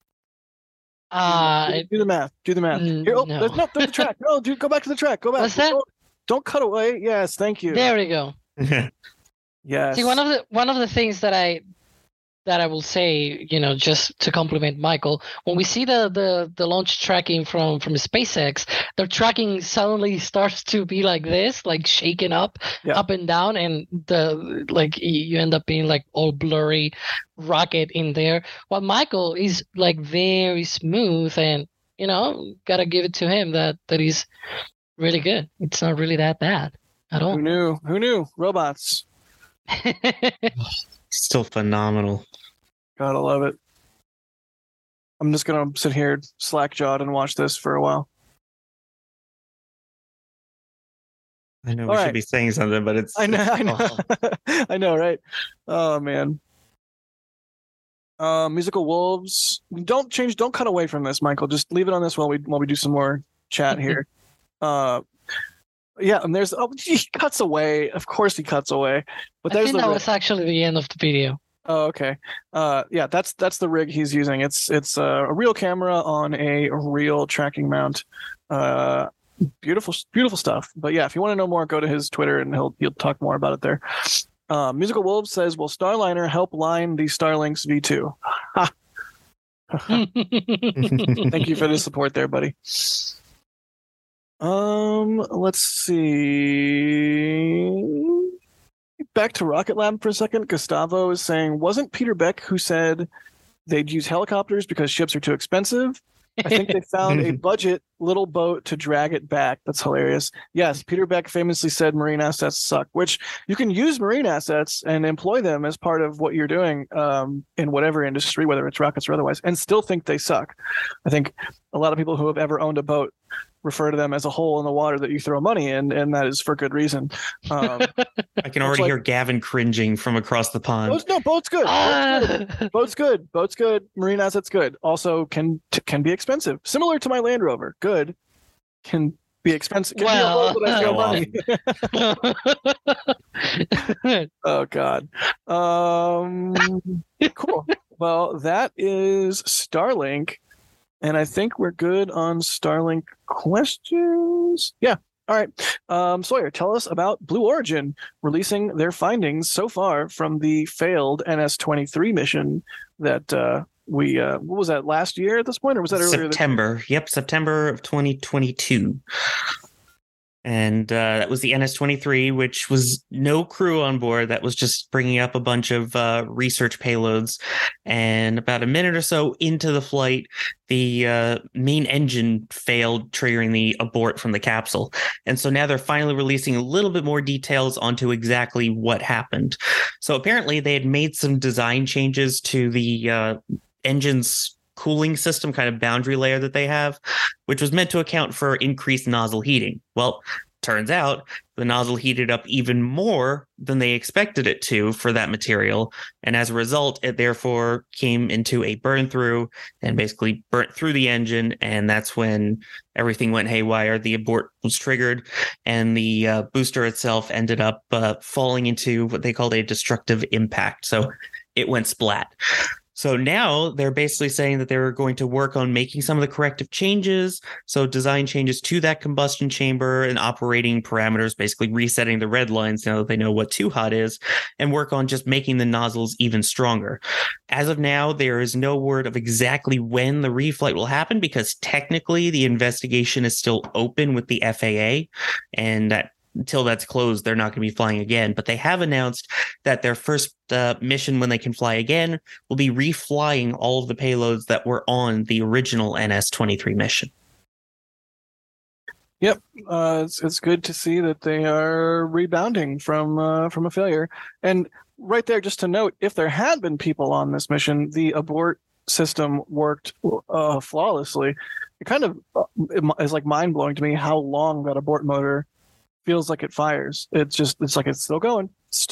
Do the math. Here,
no.
There's the track. No, dude, go back to the track. Go back.
What's that?
Don't cut away. Yes, thank you.
There we go.
Yes.
See, one of the things that I will say, just to compliment Michael, when we see the launch tracking from SpaceX, their tracking suddenly starts to be like this, like shaken up and down, and you end up being like all blurry rocket in there. While Michael is like very smooth, and gotta give it to him that he's really good. It's not really that bad at all.
Who knew? Robots.
Still phenomenal.
Gotta love it. I'm just gonna sit here slack-jawed and watch this for a while.
I know we should be saying something, but it's...
I know. I know, right? Oh, man. Musical Wolves. Don't cut away from this, Michael. Just leave it on this while we do some more chat here. Yeah, and he cuts away. Of course he cuts away. But
I think that was actually the end of the video.
Oh, okay. Yeah, that's the rig he's using. It's a real camera on a real tracking mount. Beautiful stuff. But yeah, if you want to know more, go to his Twitter and he'll talk more about it there. Musical Wolves says, will Starliner help line the Starlink's V2? Thank you for the support there, buddy. Let's see. Back to Rocket Lab for a second. Gustavo is saying, wasn't Peter Beck who said they'd use helicopters because ships are too expensive? I think they found a budget little boat to drag it back. That's hilarious. Yes, Peter Beck famously said marine assets suck, which you can use marine assets and employ them as part of what you're doing in whatever industry, whether it's rockets or otherwise, and still think they suck. I think a lot of people who have ever owned a boat refer to them as a hole in the water that you throw money in, and that is for good reason.
I can already hear Gavin cringing from across the pond.
Boat's good. Boat's good. Boat's good. Marine assets good. Also can be expensive. Similar to my Land Rover. Good can be expensive. Can be a hole that I throw money. Oh God. Cool. Well, that is Starlink, and I think we're good on Starlink questions. Yeah. All right. Sawyer, tell us about Blue Origin releasing their findings so far from the failed NS-23 mission that what was that, last year at this point, or was that earlier?
September. Yep, September of 2022. And that was the NS-23, which was no crew on board. That was just bringing up a bunch of research payloads. And about a minute or so into the flight, the main engine failed, triggering the abort from the capsule. And so now they're finally releasing a little bit more details onto exactly what happened. So apparently they had made some design changes to the engine's cooling system, kind of boundary layer that they have, which was meant to account for increased nozzle heating. Well, turns out the nozzle heated up even more than they expected it to for that material. And as a result, it therefore came into a burn through and basically burnt through the engine. And that's when everything went haywire. The abort was triggered, and the booster itself ended up falling into what they called a destructive impact. So it went splat. So now they're basically saying that they're going to work on making some of the corrective changes. So design changes to that combustion chamber and operating parameters, basically resetting the red lines now that they know what too hot is, and work on just making the nozzles even stronger. As of now, there is no word of exactly when the reflight will happen, because technically the investigation is still open with the FAA, and that until that's closed, they're not going to be flying again. But they have announced that their first mission, when they can fly again, will be reflying all of the payloads that were on the original NS-23 mission.
Yep, it's good to see that they are rebounding from a failure. And right there, just to note, if there had been people on this mission, the abort system worked flawlessly. It kind of is like mind blowing to me how long that abort motor feels like it fires. It's like it's still going.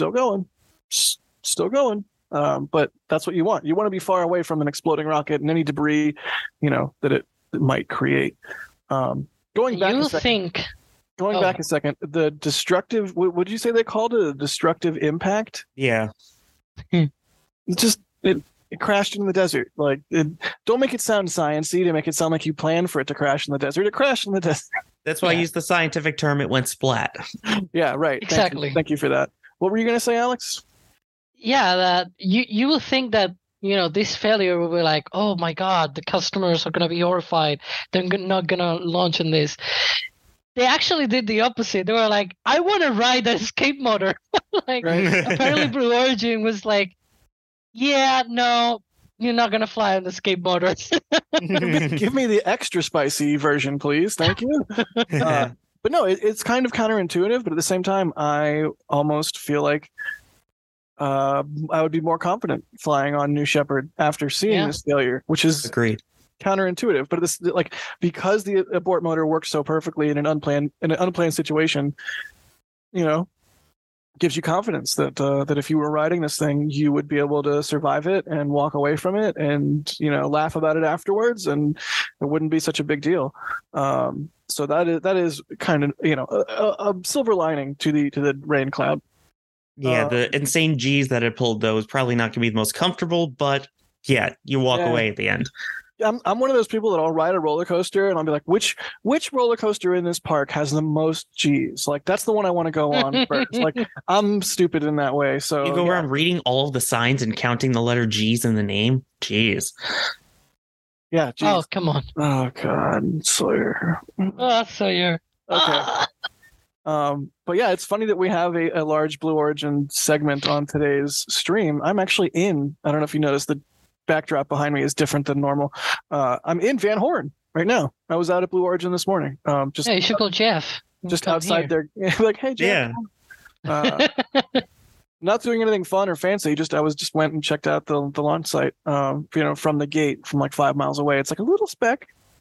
But that's what you want. You want to be far away from an exploding rocket and any debris, that it might create. Going back a second, the destructive, what did you say they called it? A destructive impact?
Yeah.
It crashed in the desert. Don't make it sound sciencey to make it sound like you planned for it to crash in the desert. It crashed in the desert.
That's why I used the scientific term, it went splat.
Yeah, right.
Exactly.
Thank you for that. What were you going to say, Alex?
Yeah, that you will think that, this failure will be like, oh my God, the customers are going to be horrified. They're not going to launch in this. They actually did the opposite. They were like, I want to ride the escape motor. Apparently Blue Origin was like, yeah, no, you're not going to fly on the escape motor.
Give me the extra spicy version, please. Thank you. But no, it's kind of counterintuitive, but at the same time, I almost feel like I would be more confident flying on New Shepard after seeing this failure, which is
agreed
counterintuitive. But this, because the abort motor works so perfectly in an unplanned situation, gives you confidence that if you were riding this thing, you would be able to survive it and walk away from it and laugh about it afterwards, and it wouldn't be such a big deal. So that is kind of a silver lining to the rain cloud.
Yeah, the insane G's that it pulled, though, is probably not going to be the most comfortable, but yeah, you walk away at the end.
I'm one of those people that I'll ride a roller coaster and I'll be like, which roller coaster in this park has the most G's? That's the one I want to go on first. I'm stupid in that way. So
you go around reading all of the signs and counting the letter G's in the name. Jeez.
Yeah. Geez.
Oh, come on.
Oh God, Sawyer.
Oh, Sawyer.
Okay. But yeah, it's funny that we have a large Blue Origin segment on today's stream. I'm actually I don't know if you noticed, the backdrop behind me is different than normal. I'm in Van Horn right now. I was out at Blue Origin this morning.
You should call Jeff.
Just outside there. Like, hey, Jeff. Yeah. Not doing anything fun or fancy. I went and checked out the launch site. From the gate, from 5 miles away. It's like a little speck.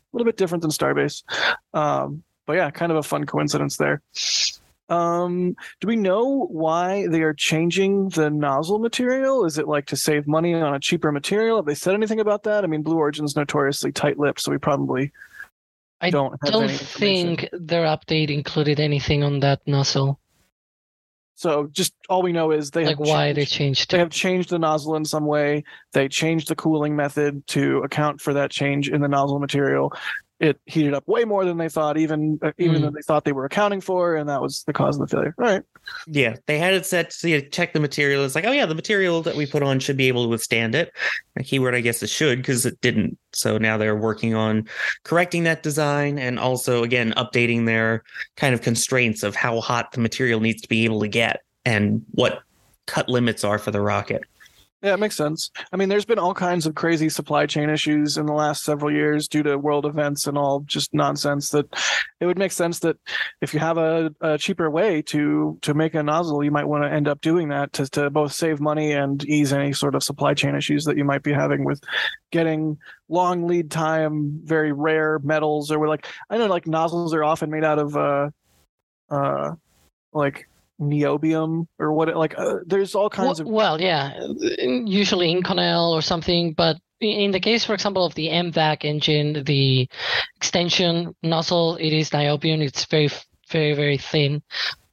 little bit different than Starbase. But yeah, kind of a fun coincidence there. Do we know why they are changing the nozzle material? Is it like to save money on a cheaper material? Have they said anything about that? I mean, Blue Origin's notoriously tight-lipped, so we probably don't have any information.
Think their update included anything on that nozzle.
So just all we know is they have
they changed.
They have changed the nozzle in some way. They changed the cooling method to account for that change in the nozzle material. It heated up way more than they thought, even though they thought they were accounting for, and that was the cause of the failure. All right.
Yeah, they had it set to check the material. It's like, oh yeah, the material that we put on should be able to withstand it. A keyword, I guess, is should, because it didn't. So now they're working on correcting that design and also, again, updating their kind of constraints of how hot the material needs to be able to get and what cut limits are for the rocket.
Yeah, it makes sense. I mean, there's been all kinds of crazy supply chain issues in the last several years due to world events and all just nonsense that it would make sense that if you have a cheaper way to make a nozzle, you might want to end up doing that to both save money and ease any sort of supply chain issues that you might be having with getting long lead time, very rare metals, or I know like nozzles are often made out of like niobium or there's all kinds of
usually Inconel or something, but in the case, for example, of the MVAC engine, the extension nozzle, it is niobium. It's very very very thin,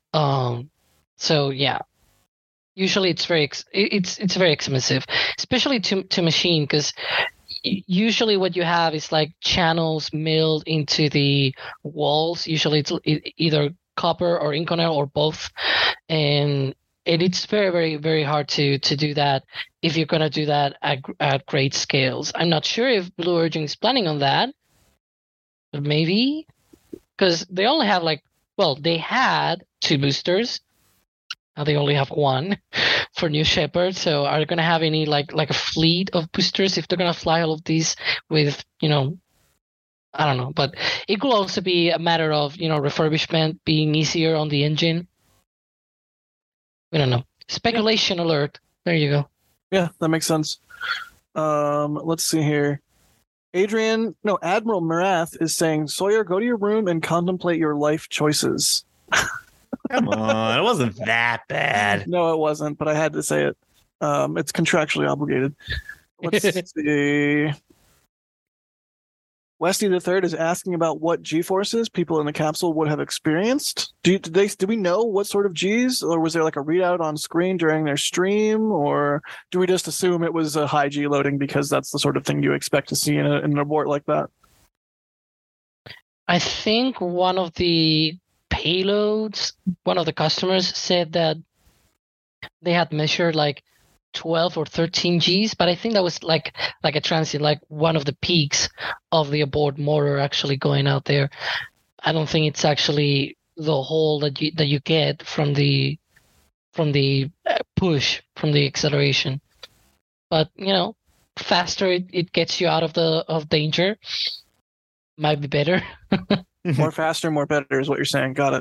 so yeah, usually it's very expensive, especially to machine, because usually what you have is like channels milled into the walls. Usually it's either copper or Inconel or both, and it's very very very hard to do that if you're going to do that at great scales. I'm not sure if Blue Origin is planning on that, but maybe, because they only have they had 2 boosters. Now they only have 1 for New Shepard. So are they going to have any like a fleet of boosters if they're going to fly all of these with, I don't know, but it could also be a matter of, refurbishment being easier on the engine. We don't know. Speculation alert. There you go.
Yeah, that makes sense. Let's see here. Admiral Marath is saying, Sawyer, go to your room and contemplate your life choices.
Come on, it wasn't that bad.
No, it wasn't, but I had to say it. It's contractually obligated. Let's see. Westy the Third is asking about what G-forces people in the capsule would have experienced. Do we know what sort of Gs, or was there like a readout on screen during their stream, or do we just assume it was a high G loading because that's the sort of thing you expect to see in an abort like that?
I think one of the payloads, one of the customers said that they had measured like 12 or 13 Gs, but I think that was like a transient, like one of the peaks of the abort motor actually going out there. I don't think it's actually the whole that you get from the push from the acceleration. But faster it gets you out of danger. Might be better.
More faster, more better is what you're saying. Got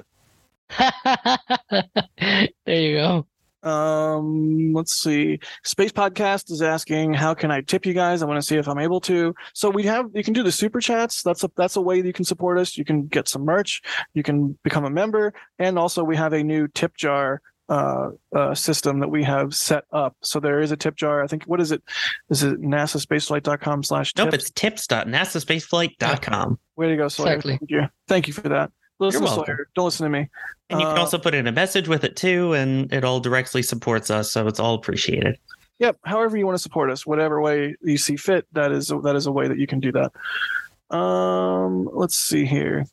it. There you go.
Let's see. Space Podcast is asking, how can I tip you guys? I want to see if I'm able to. So you can do the super chats. That's a way that you can support us. You can get some merch. You can become a member. And also we have a new tip jar system that we have set up. So there is a tip jar. I think, what is it? Is it nasaspaceflight.com/tips?
Nope, it's tips.nasaspaceflight.com.
Way to go, Sawyer.
Exactly.
Thank you for that. Listen
You're
to
welcome.
Sawyer. Don't listen to me.
And you can also put in a message with it too, and it all directly supports us, so it's all appreciated.
Yep. However you want to support us, whatever way you see fit, that is a way that you can do that. Let's see here.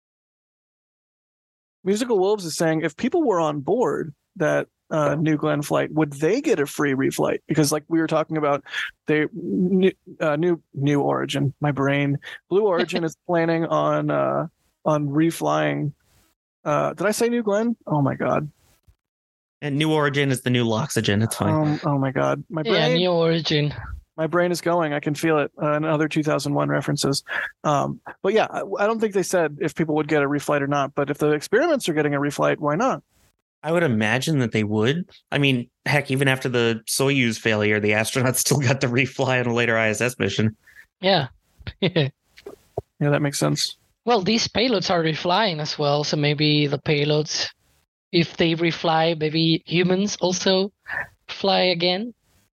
Musical Wolves is saying, if people were on board that New Glenn flight, would they get a free reflight? Because like we were talking about, New Origin, my brain, Blue Origin is planning on reflying. Did I say New Glenn? Oh my god!
And New Origin is the new Loxygen. It's fine.
Oh my god, my brain.
Yeah, New Origin.
My brain is going. I can feel it. And other 2001 references. But yeah, I don't think they said if people would get a reflight or not. But if the experiments are getting a reflight, why not?
I would imagine that they would. I mean, heck, even after the Soyuz failure, the astronauts still got to refly on a later ISS mission.
Yeah.
Yeah, that makes sense.
Well, these payloads are reflying as well, so maybe the payloads, if they refly, maybe humans also fly again.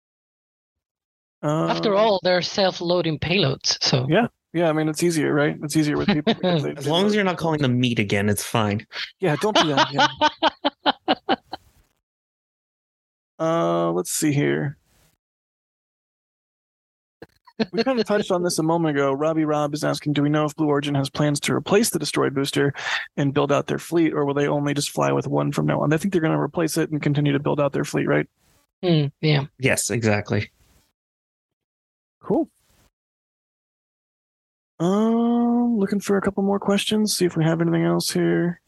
After all, they're self-loading payloads, so
yeah. I mean, it's easier, right? It's easier with people because
As long as you're not calling them meat again, it's fine.
Yeah, don't do that. Yeah. Let's see here. We kind of touched on this a moment ago. Robbie Rob is asking, do we know if Blue Origin has plans to replace the destroyed booster and build out their fleet, or will they only just fly with one from now on? I think they're going to replace it and continue to build out their fleet, right?
Yeah.
Yes, exactly.
Cool. Looking for a couple more questions, see if we have anything else here.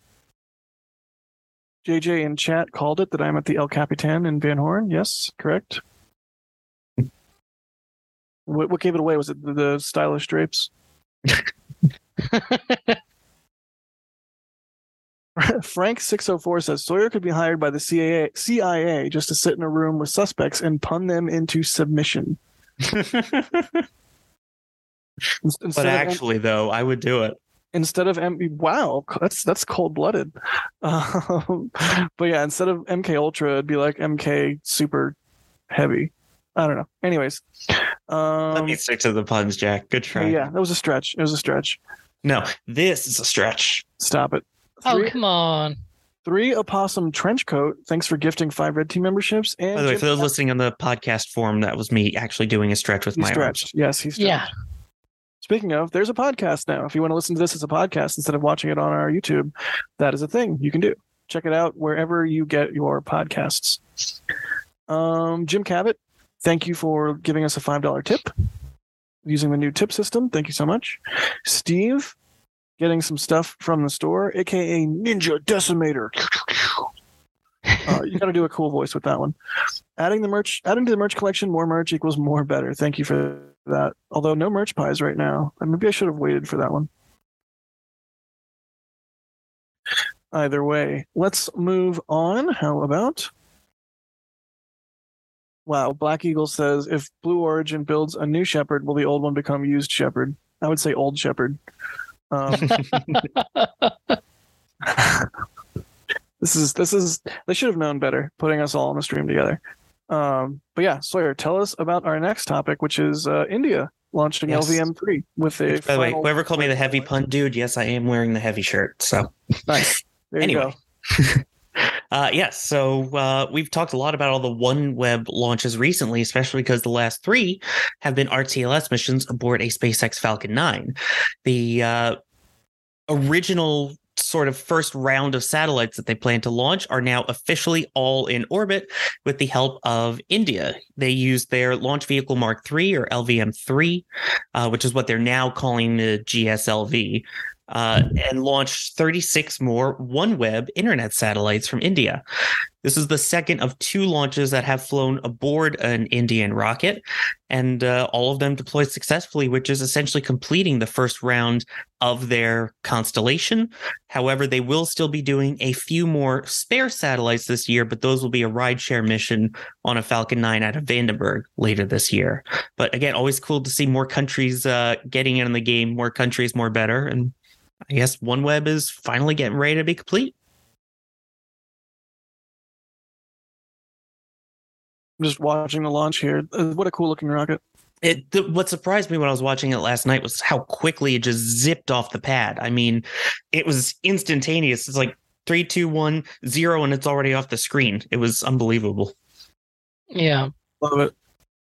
JJ in chat called it that I'm at the El Capitan in Van Horn. Yes, correct. What gave it away? Was it the stylish drapes? Frank604 says Sawyer could be hired by the CIA just to sit in a room with suspects and pun them into submission.
But actually, though, I would do it.
Instead of wow, that's cold blooded. But yeah, instead of MK Ultra, it'd be like MK Super Heavy. I don't know. Anyways,
let me stick to the puns, Jack. Good try.
Yeah, that was a stretch. It was a stretch.
No, this is a stretch.
Stop it.
Oh, come on.
3 Opossum Trenchcoat. Thanks for gifting 5 Red Team memberships. And
by the way, for those listening on the podcast form, that was me actually doing a stretch with my arms.
Yes, he's stretched.
Yeah.
Speaking of, there's a podcast now. If you want to listen to this as a podcast instead of watching it on our YouTube, that is a thing you can do. Check it out wherever you get your podcasts. Jim Cabot, thank you for giving us a $5 tip using the new tip system. Thank you so much. Steve, getting some stuff from the store, aka Ninja Decimator. You got to do a cool voice with that one. Adding to the merch collection, more merch equals more better. Thank you for that. Although no merch pies right now. Maybe I should have waited for that one. Either way, let's move on. How about? Wow, Black Eagle says, if Blue Origin builds a new Shepherd, will the old one become used Shepherd? I would say old Shepherd. This is they should have known better putting us all on the stream together. But yeah, Sawyer, tell us about our next topic, which is India launching LVM3 with a.
By the way, whoever called me the heavy pun dude, yes, I am wearing the heavy shirt. So
nice. There you go.
Yes, so we've talked a lot about all the OneWeb launches recently, especially because the last 3 have been RTLS missions aboard a SpaceX Falcon 9. The original sort of first round of satellites that they plan to launch are now officially all in orbit with the help of India. They used their Launch Vehicle Mark III, or LVM-3, which is what they're now calling the GSLV, and launched 36 more OneWeb internet satellites from India. This is the second of 2 launches that have flown aboard an Indian rocket, and all of them deployed successfully, which is essentially completing the first round of their constellation. However, they will still be doing a few more spare satellites this year, but those will be a rideshare mission on a Falcon 9 out of Vandenberg later this year. But again, always cool to see more countries getting in the game, more countries, more better. And I guess OneWeb is finally getting ready to be complete.
I'm just watching the launch here. What a cool looking rocket.
What surprised me when I was watching it last night was how quickly it just zipped off the pad. I mean, it was instantaneous. It's like 3, 2, 1, 0, and it's already off the screen. It was unbelievable.
Yeah.
Love it.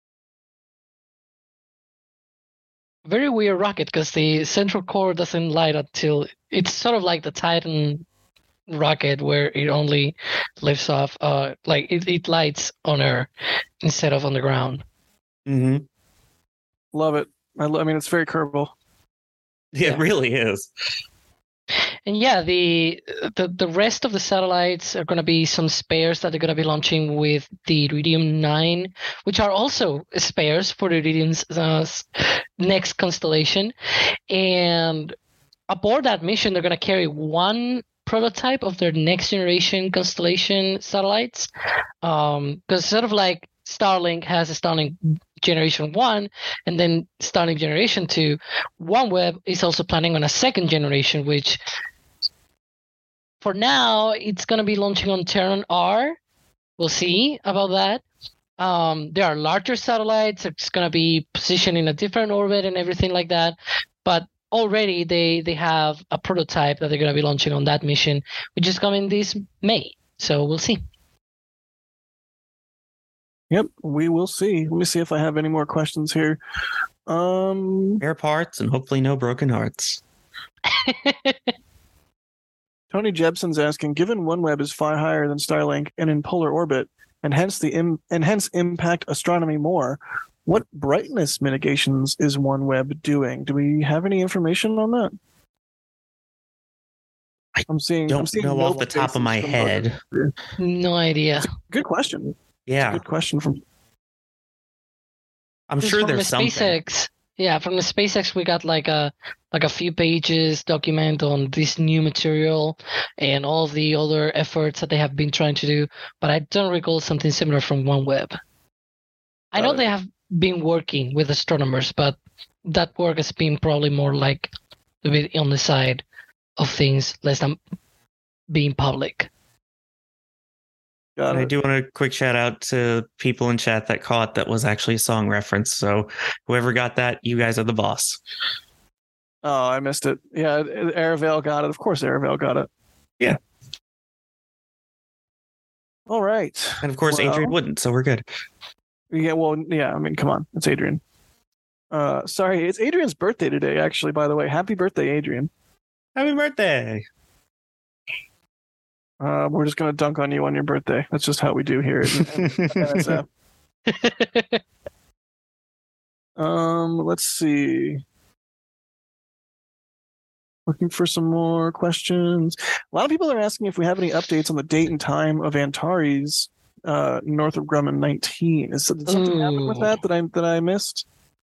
Very weird rocket because the central core doesn't light until it's sort of like the Titan rocket where it only lifts off like it lights on Earth instead of on the ground.
Mm-hmm.
Love it. I mean, it's very curvable.
Yeah, it really is.
And yeah, the rest of the satellites are going to be some spares that they're going to be launching with the Iridium 9, which are also spares for the Iridium's next constellation. And aboard that mission, they're going to carry 1 prototype of their next generation constellation satellites. Because sort of like Starlink has a Starlink Generation 1, and then starting Generation 2. OneWeb is also planning on a second generation, which for now it's going to be launching on Terran R. We'll see about that. There are larger satellites. It's going to be positioned in a different orbit and everything like that. But already they have a prototype that they're going to be launching on that mission, which is coming this May. So we'll see.
Yep, we will see. Let me see if I have any more questions here.
Spare parts and hopefully no broken hearts.
Tony Jebson's asking, given OneWeb is far higher than Starlink and in polar orbit, and hence impact astronomy more, what brightness mitigations is OneWeb doing? Do we have any information on that? I'm seeing
know off the top of my head.
No idea.
Good question.
Yeah,
good question from.
I'm sure there's something.
SpaceX. Yeah, from the SpaceX, we got like a few pages document on this new material and all the other efforts that they have been trying to do. But I don't recall something similar from OneWeb. I know they have been working with astronomers, but that work has been probably more like a bit on the side of things, less than being public.
I do want a quick shout out to people in chat that caught that was actually a song reference. So whoever got that, you guys are the boss.
Oh, I missed it. Yeah, Aravale got it. Of course, Aravale got it.
Yeah.
All right.
And of course, Adrian wouldn't, so we're good.
Yeah, well, yeah, I mean, come on. It's Adrian. Sorry, it's Adrian's birthday today, actually, by the way. Happy birthday, Adrian.
Happy birthday.
We're just going to dunk on you on your birthday. That's just how we do here at NSF. Let's see. Looking for some more questions. A lot of people are asking if we have any updates on the date and time of Antares north of Grumman 19. Did something happen with that I missed?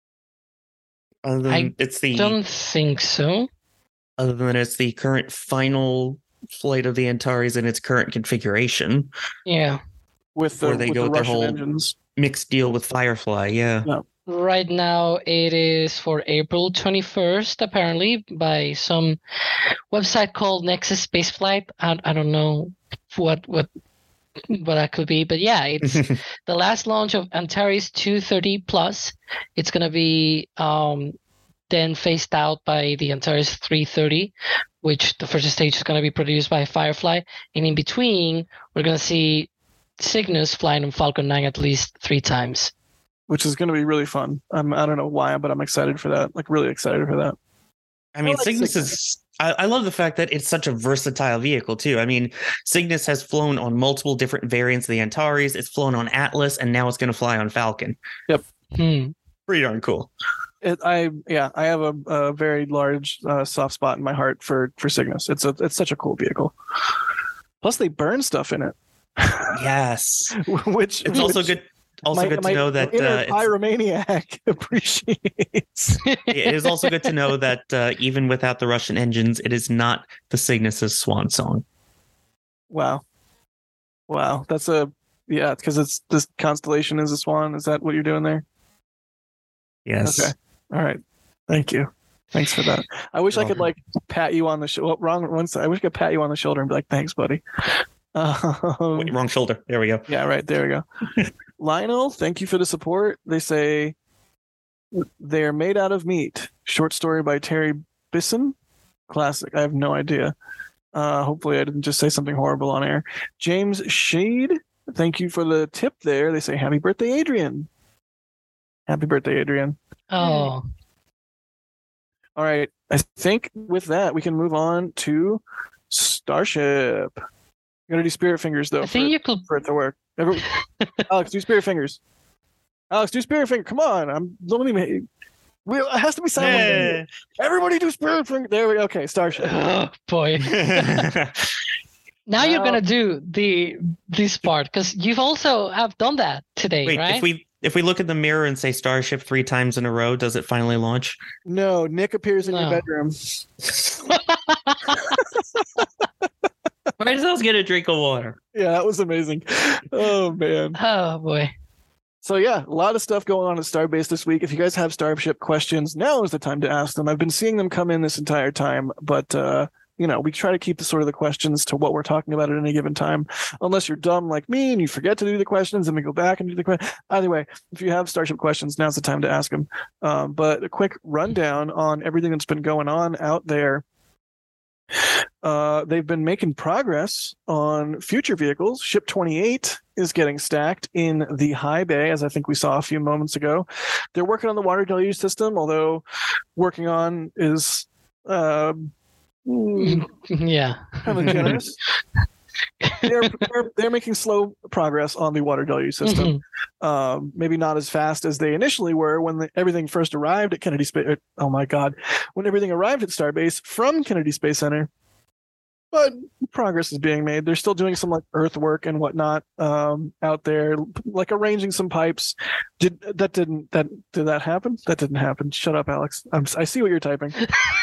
Don't think so.
Other than it's the current final flight of the Antares in its current configuration.
Yeah.
With the Russian engines.
Mixed deal with Firefly, yeah.
Right now it is for April 21st, apparently, by some website called Nexus Spaceflight. I don't know what that could be, but yeah, it's the last launch of Antares 230 Plus. It's going to be then phased out by the Antares 330, which the first stage is going to be produced by Firefly. And in between, we're going to see Cygnus flying on Falcon 9 at least 3 times.
Which is going to be really fun. I don't know why, but I'm excited for that. Like, really excited for that.
I mean, Cygnus is... I love the fact that it's such a versatile vehicle, too. I mean, Cygnus has flown on multiple different variants of the Antares. It's flown on Atlas, and now it's going to fly on Falcon.
Yep.
Pretty darn cool.
I have a very large soft spot in my heart for Cygnus. It's such a cool vehicle. Plus, they burn stuff in it.
Yes.
which
it's also good. Also good to know that
pyromaniac appreciates.
It is also good to know that even without the Russian engines, it is not the Cygnus's swan song.
Wow, that's because it's this constellation is a swan. Is that what you're doing there?
Yes.
Okay. All right. Thank you. Thanks for that. I wish I could pat you on the shoulder. Wrong one side. I wish I could pat you on the shoulder and be like, "Thanks, buddy."
Wait, wrong shoulder. There we go.
Yeah, right. There we go. Lionel, thank you for the support. They say they're made out of meat. Short story by Terry Bisson. Classic. I have no idea. Hopefully I didn't just say something horrible on air. James Shade, thank you for the tip there. They say happy birthday, Adrian. Happy birthday, Adrian.
Oh.
All right. I think with that we can move on to Starship. I'm gonna do spirit fingers though.
I think you could
for it to work. Alex, do spirit fingers. Alex, do spirit finger. Come on, it has to be simultaneous. Yeah. Everybody do spirit finger. There we go. Okay, Starship.
Oh boy. Now you're gonna do this part because you've also have done that today,
wait,
right?
If we look in the mirror and say Starship 3 times in a row, does it finally launch?
No, Nick appears in your bedroom.
Might as well get a drink of water.
Yeah, that was amazing. Oh man.
Oh boy.
So yeah, a lot of stuff going on at Starbase this week. If you guys have Starship questions, now is the time to ask them. I've been seeing them come in this entire time, but we try to keep the questions to what we're talking about at any given time. Unless you're dumb like me and you forget to do the questions, and we go back and do the questions. Either way, if you have Starship questions, now's the time to ask them. But a quick rundown on everything that's been going on out there. They've been making progress on future vehicles. Ship 28 is getting stacked in the high bay, as I think we saw a few moments ago. They're working on the water deluge system, although working on is
yeah,
kind of generous. They're making slow progress on the water deluge system. Maybe not as fast as they initially were when everything first arrived at Kennedy Space. Oh my God, when everything arrived at Starbase from Kennedy Space Center. But progress is being made. They're still doing some like earthwork and whatnot out there, like arranging some pipes. Did that happen? That didn't happen. Shut up, Alex. I see what you're typing.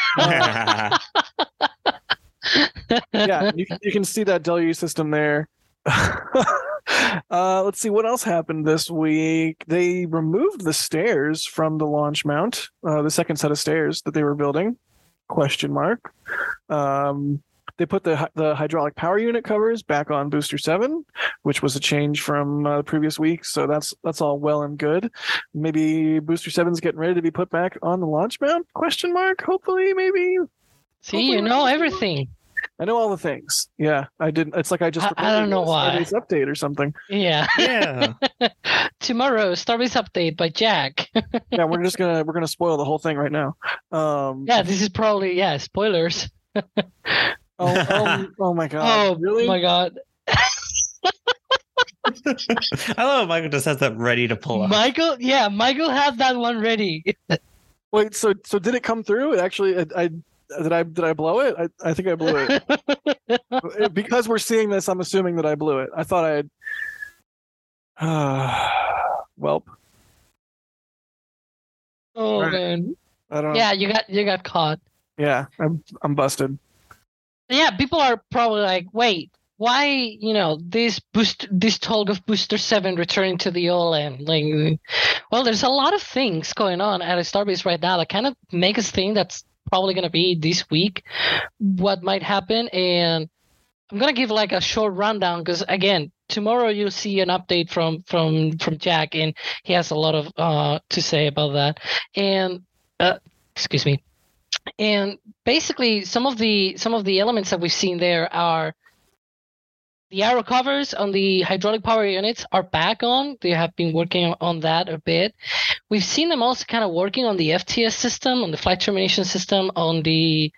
Yeah, you can see that deluge system there. Let's see what else happened this week. They removed the stairs from the launch mount, the second set of stairs that they were building. Question mark. They put the hydraulic power unit covers back on Booster 7, which was a change from the previous week. So that's all well and good. Maybe Booster 7's getting ready to be put back on the launch mount? Question mark. Hopefully, maybe.
See, you know everything.
I know all the things. Yeah, I didn't. It's like I just.
I don't know why.
Starbase update or something.
Yeah.
Yeah.
Tomorrow, Starbase update by Jack.
Yeah, we're gonna spoil the whole thing right now.
Yeah, this is probably spoilers.
Oh my God!
Oh
really?
My God!
I love Michael just has that ready to pull up.
Michael has that one ready.
Wait, so did it come through? It actually, did I blow it? I think I blew it. Because we're seeing this, I'm assuming that I blew it. I thought I had. Welp.
Oh
Right.
man.
I don't know.
Yeah, you got caught.
Yeah, I'm busted.
Yeah, people are probably like, wait, why, this talk of Booster 7 returning to the OLM? Like, well, there's a lot of things going on at Starbase right now that kind of make us think that's probably going to be this week what might happen. And I'm going to give like a short rundown because, again, tomorrow you'll see an update from Jack, and he has a lot of to say about that. And, excuse me. And basically, some of the elements that we've seen there are the aero covers on the hydraulic power units are back on. They have been working on that a bit. We've seen them also kind of working on the FTS system, on the flight termination system, on the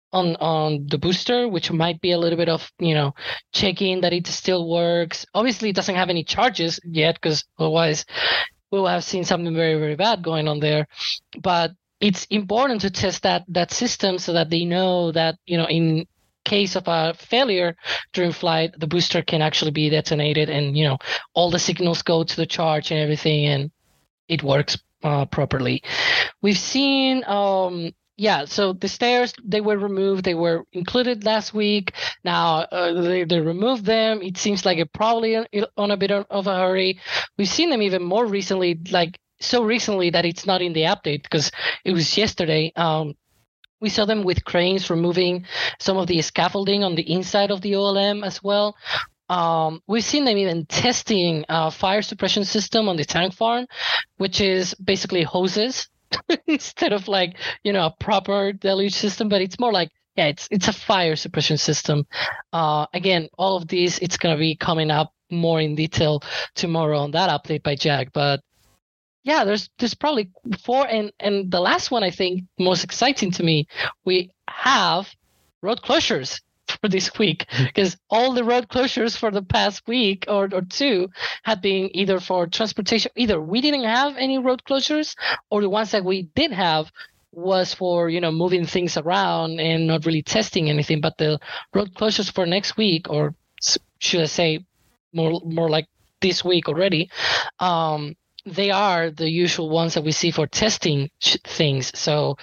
booster, which might be a little bit of checking that it still works. Obviously, it doesn't have any charges yet because otherwise we will have seen something very, very bad going on there. But it's important to test that system so that they know that, in case of a failure during flight, the booster can actually be detonated and, all the signals go to the charge and everything, and it works properly. We've seen, so the stairs, they were removed. They were included last week. Now they removed them. It seems like it probably on a bit of a hurry. We've seen them even more recently, like, so recently that it's not in the update because it was yesterday. We saw them with cranes removing some of the scaffolding on the inside of the OLM as well. We've seen them even testing a fire suppression system on the tank farm, which is basically hoses instead of like, a proper deluge system, but it's more like, it's a fire suppression system. Again, all of these, it's going to be coming up more in detail tomorrow on that update by Jack, but yeah, there's probably 4, and the last one I think most exciting to me, we have road closures for this week because all the road closures for the past week or two had been either for transportation, either we didn't have any road closures, or the ones that we did have was for moving things around and not really testing anything. But the road closures for next week, or should I say more like this week already, they are the usual ones that we see for testing things. So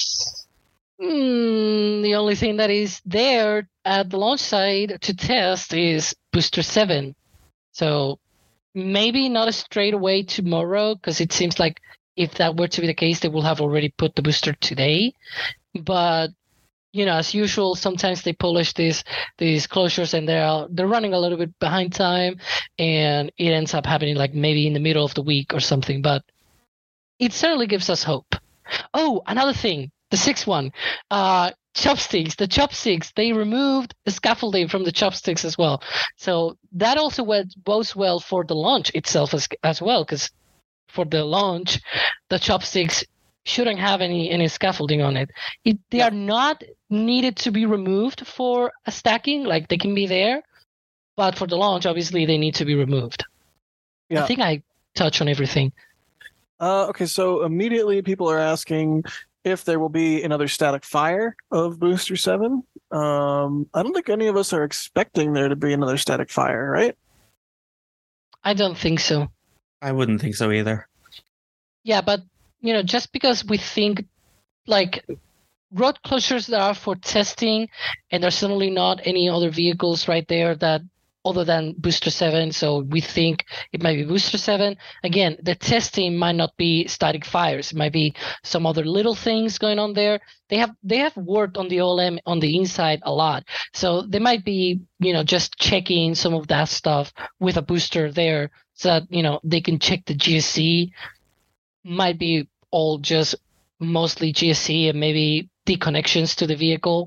the only thing that is there at the launch site to test is Booster 7. So maybe not straight away tomorrow, because it seems like if that were to be the case, they will have already put the booster today. But as usual, sometimes they publish these closures and they're running a little bit behind time, and it ends up happening like maybe in the middle of the week or something. But it certainly gives us hope. Oh, another thing, the sixth one, chopsticks. The chopsticks, they removed the scaffolding from the chopsticks as well. So that also bodes well for the launch itself as well, because for the launch, the chopsticks shouldn't have any scaffolding on it. They are not needed to be removed for a stacking, like they can be there, but for the launch, obviously they need to be removed. I think I touched on everything.
Okay, so immediately people are asking if there will be another static fire of Booster 7. I don't think any of us are expecting there to be another static fire, right?
I don't think so.
I wouldn't think so either.
Yeah, but just because we think like road closures that are for testing, and there's certainly not any other vehicles right there that other than Booster 7, so we think it might be Booster 7. Again, the testing might not be static fires. It might be some other little things going on there. They have worked on the OLM on the inside a lot, so they might be just checking some of that stuff with a booster there, so that they can check the GSC. Might be all just mostly GSC and maybe deconnections to the vehicle.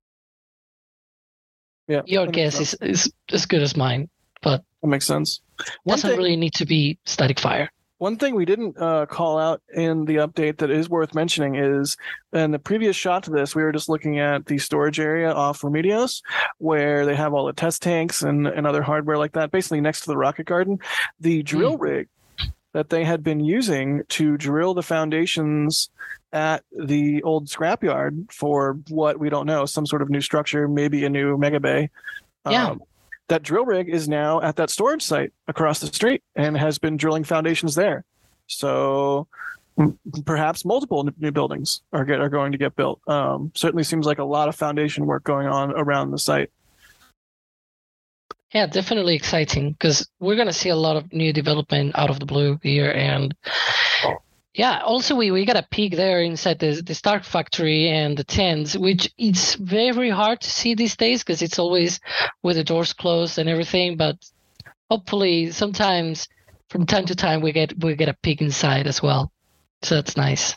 Yeah,
your guess is as good as mine, but
that makes sense.
Doesn't really need to be static fire.
One thing we didn't call out in the update that is worth mentioning is in the previous shot to this, we were just looking at the storage area off Remedios, where they have all the test tanks and other hardware like that, basically next to the rocket garden. The drill rig that they had been using to drill the foundations at the old scrapyard for what we don't know, some sort of new structure, maybe a new mega bay. That drill rig is now at that storage site across the street and has been drilling foundations there. So perhaps multiple new buildings are going to get built. Certainly seems like a lot of foundation work going on around the site.
Yeah, definitely exciting, because we're going to see a lot of new development out of the blue here. And yeah, also we got a peek there inside the Stark factory and the tents, which it's very, very hard to see these days because it's always with the doors closed and everything. But hopefully sometimes from time to time we get a peek inside as well. So that's nice.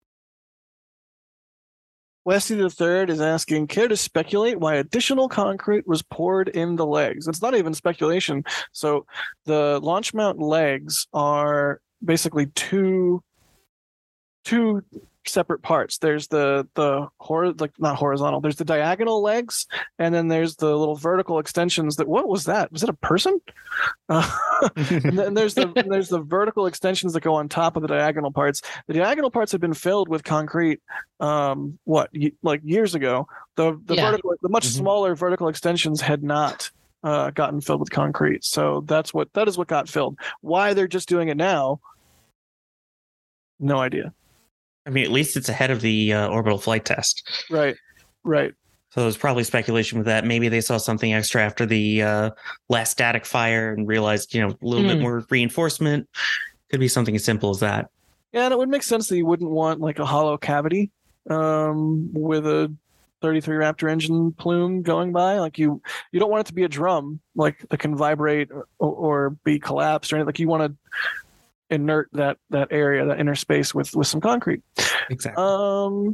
Westy the Third is asking, care to speculate why additional concrete was poured in the legs? It's not even speculation. So the launch mount legs are basically two separate parts. There's the not horizontal. There's the diagonal legs, and then there's the little vertical extensions. What was that? Was it a person? And then there's the vertical extensions that go on top of the diagonal parts. The diagonal parts have been filled with concrete. Like years ago. The much smaller vertical extensions had not gotten filled with concrete. So that is what got filled. Why they're just doing it now? No idea.
I mean, at least it's ahead of the orbital flight test.
Right.
So there's probably speculation with that. Maybe they saw something extra after the last static fire and realized, a little bit more reinforcement. Could be something as simple as that.
Yeah, and it would make sense that you wouldn't want like a hollow cavity with a 33 Raptor engine plume going by. Like you don't want it to be a drum like that can vibrate or be collapsed or anything. Like you want to inert that area, that inner space with some concrete.
Exactly.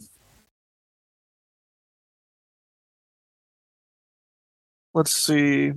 Let's see.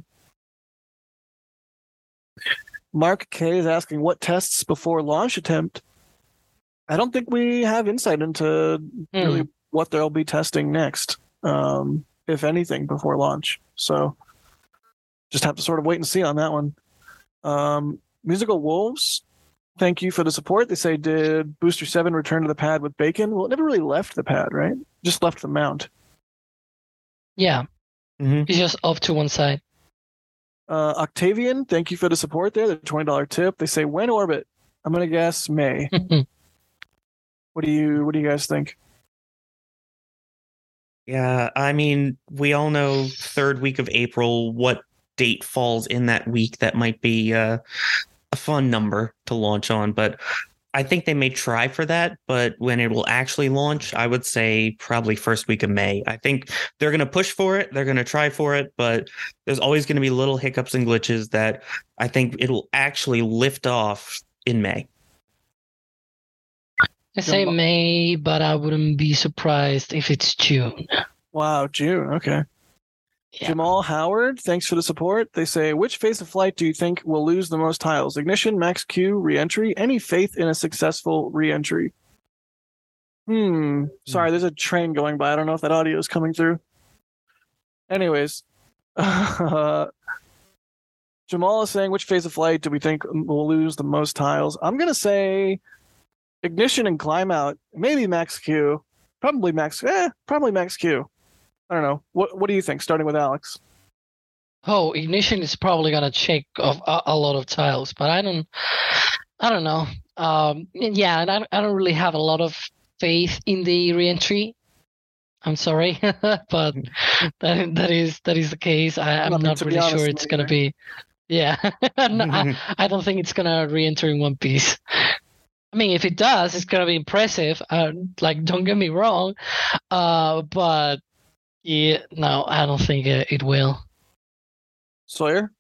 Mark K is asking what tests before launch attempt. I don't think we have insight into really what they'll be testing next, if anything, before launch. So just have to sort of wait and see on that one. Musical Wolves, thank you for the support. They say, did Booster 7 return to the pad with bacon? Well, it never really left the pad, right? Just left the mount.
Yeah. It's just off to one side.
Octavian, thank you for the support there. The $20 tip. They say, when orbit? I'm going to guess May. What do you guys think?
Yeah, I mean, we all know third week of April, what date falls in that week that might be a fun number to launch on, but I think they may try for that, but when it will actually launch, I would say probably first week of May. I think they're going to push for it. They're going to try for it, but there's always going to be little hiccups and glitches that I think it'll actually lift off in May.
I say May, but I wouldn't be surprised if it's June.
Wow, June. Okay. Yeah. Jamal Howard, thanks for the support. They say, which phase of flight do you think will lose the most tiles? Ignition, max Q, reentry? Any faith in a successful reentry? Sorry, there's a train going by. I don't know if that audio is coming through. Anyways, Jamal is saying, which phase of flight do we think will lose the most tiles? I'm going to say ignition and climb out. Maybe max Q. Probably max Q. I don't know. What do you think? Starting with Alex.
Oh, ignition is probably gonna shake off a lot of tiles, but I don't know. Yeah, and I don't really have a lot of faith in the reentry. I'm sorry, but that is the case. I'm not really sure it's gonna be. Yeah, I don't think it's gonna reenter in one piece. I mean, if it does, it's gonna be impressive. Like, don't get me wrong, but. Yeah, no, I don't think it will.
Sawyer?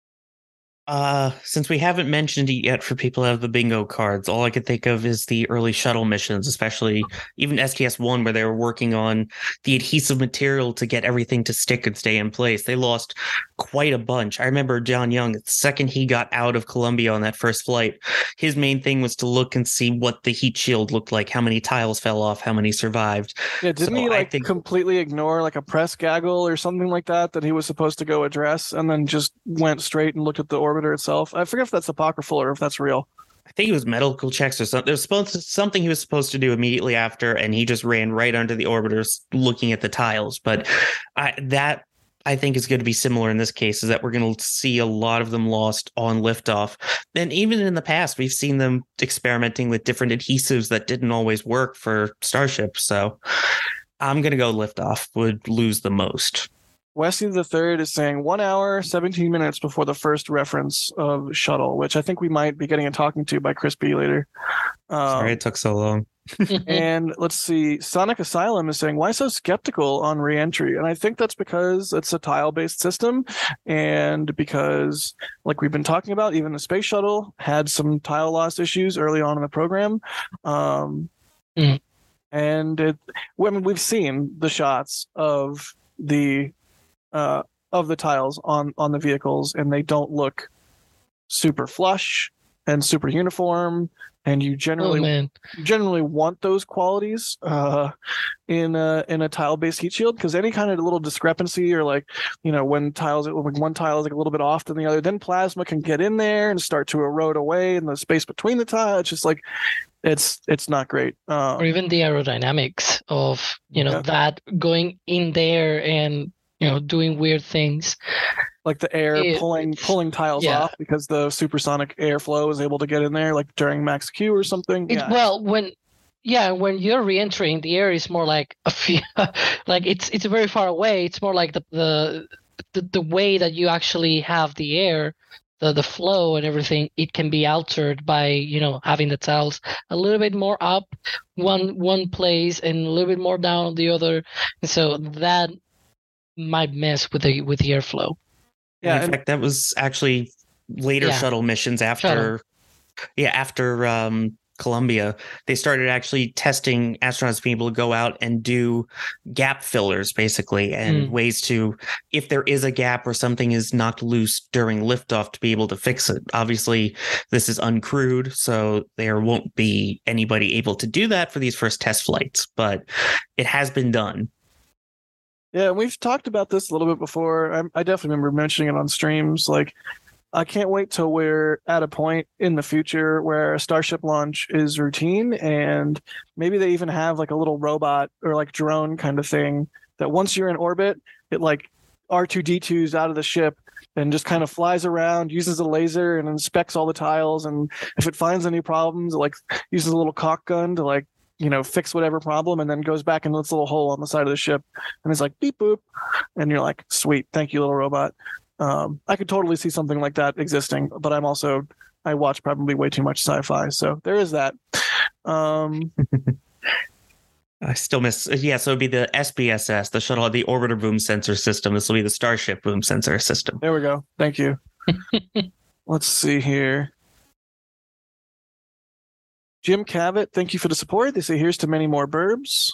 Since we haven't mentioned it yet for people who have the bingo cards, all I could think of is the early shuttle missions, especially even STS-1, where they were working on the adhesive material to get everything to stick and stay in place. They lost quite a bunch. I remember John Young, the second he got out of Columbia on that first flight, his main thing was to look and see what the heat shield looked like, how many tiles fell off, how many survived.
Yeah, didn't he completely ignore like a press gaggle or something like that he was supposed to go address, and then just went straight and looked at the orbiter itself? I forget if that's apocryphal or if that's real.
I think it was medical checks or something. There's something he was supposed to do immediately after, and he just ran right under the orbiters looking at the tiles. But I think is going to be similar in this case, is that we're going to see a lot of them lost on liftoff. And even in the past, we've seen them experimenting with different adhesives that didn't always work for Starship. So I'm going to go liftoff would lose the most.
Wesley the Third is saying 1 hour, 17 minutes before the first reference of shuttle, which I think we might be getting a talking to by Chris B later.
Sorry it took so long.
And let's see, Sonic Asylum is saying, why so skeptical on reentry? And I think that's because it's a tile-based system, and because, like we've been talking about, even the space shuttle had some tile loss issues early on in the program. And we've seen the shots of the tiles on the vehicles, and they don't look super flush and super uniform, and you generally want those qualities in a tile-based heat shield, because any kind of little discrepancy, or like, when one tile is like a little bit off than the other, then plasma can get in there and start to erode away in the space between the tiles. It's just like it's not great.
Or even the aerodynamics of that going in there and doing weird things,
like the air pulling tiles off because the supersonic airflow is able to get in there, like during max Q or something.
Well, when you're re-entering, the air is more like like it's very far away. It's more like the way that you actually have the air, the flow and everything. It can be altered by having the tiles a little bit more up one place and a little bit more down the other, and so that might mess with the airflow.
Yeah, in fact, that was actually later shuttle missions after Columbia. They started actually testing astronauts being able to go out and do gap fillers, basically, and ways to, if there is a gap or something is knocked loose during liftoff, to be able to fix it. Obviously, this is uncrewed, so there won't be anybody able to do that for these first test flights, but it has been done.
Yeah, we've talked about this a little bit before. I definitely remember mentioning it on streams. Like, I can't wait till we're at a point in the future where a Starship launch is routine, and maybe they even have like a little robot or like drone kind of thing that once you're in orbit, it like R2-D2s out of the ship and just kind of flies around, uses a laser and inspects all the tiles. And if it finds any problems, it like uses a little cock gun to like, fix whatever problem, and then goes back into this little hole on the side of the ship, and it's like beep boop, and you're like, sweet, thank you, little robot. I could totally see something like that existing, but I'm I watch probably way too much sci-fi. So there is that.
I still miss. Yeah, so it'd be the SBSS, the shuttle, the orbiter boom sensor system. This will be the Starship boom sensor system.
There we go. Thank you. Let's see here. Jim Cavett, thank you for the support. They say here's to many more burbs.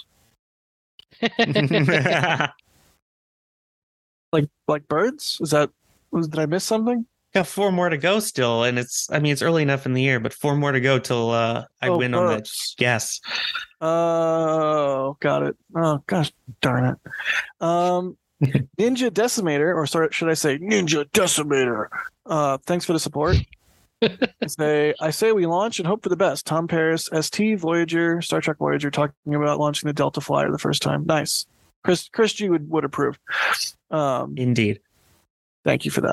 Like birds? Did I miss something?
Got 4 more to go still, and it's early enough in the year, but 4 more to go till I win on that guess.
Oh, got it. Oh, gosh darn it. Ninja Decimator, or should I say Ninja Decimator? Thanks for the support. I say we launch and hope for the best. Tom Paris, ST, Voyager, Star Trek Voyager, talking about launching the Delta Flyer the first time. Nice. Chris G would approve.
Indeed.
Thank you for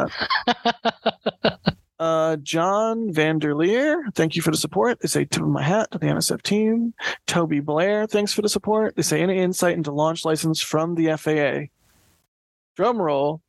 that. John Vanderleer, thank you for the support. They say tip of my hat to the NSF team. Toby Blair, thanks for the support. They say any insight into launch license from the FAA. Drum roll.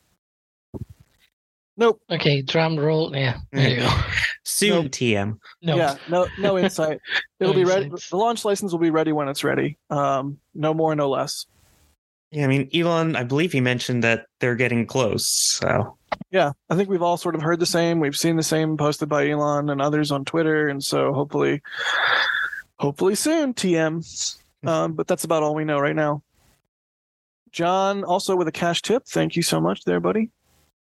Nope.
Okay, drum roll. Yeah, there you go.
Soon,
Nope.
TM.
No.
Yeah, no insight. It'll
No
be ready.
insights.
The launch license will be ready when it's ready. No more, no less.
Yeah, Elon, I believe he mentioned that they're getting close. So
Yeah, I think we've all sort of heard the same. We've seen the same posted by Elon and others on Twitter, and so hopefully soon, TM. But that's about all we know right now. John, also with a cash tip. Thank you so much there, buddy.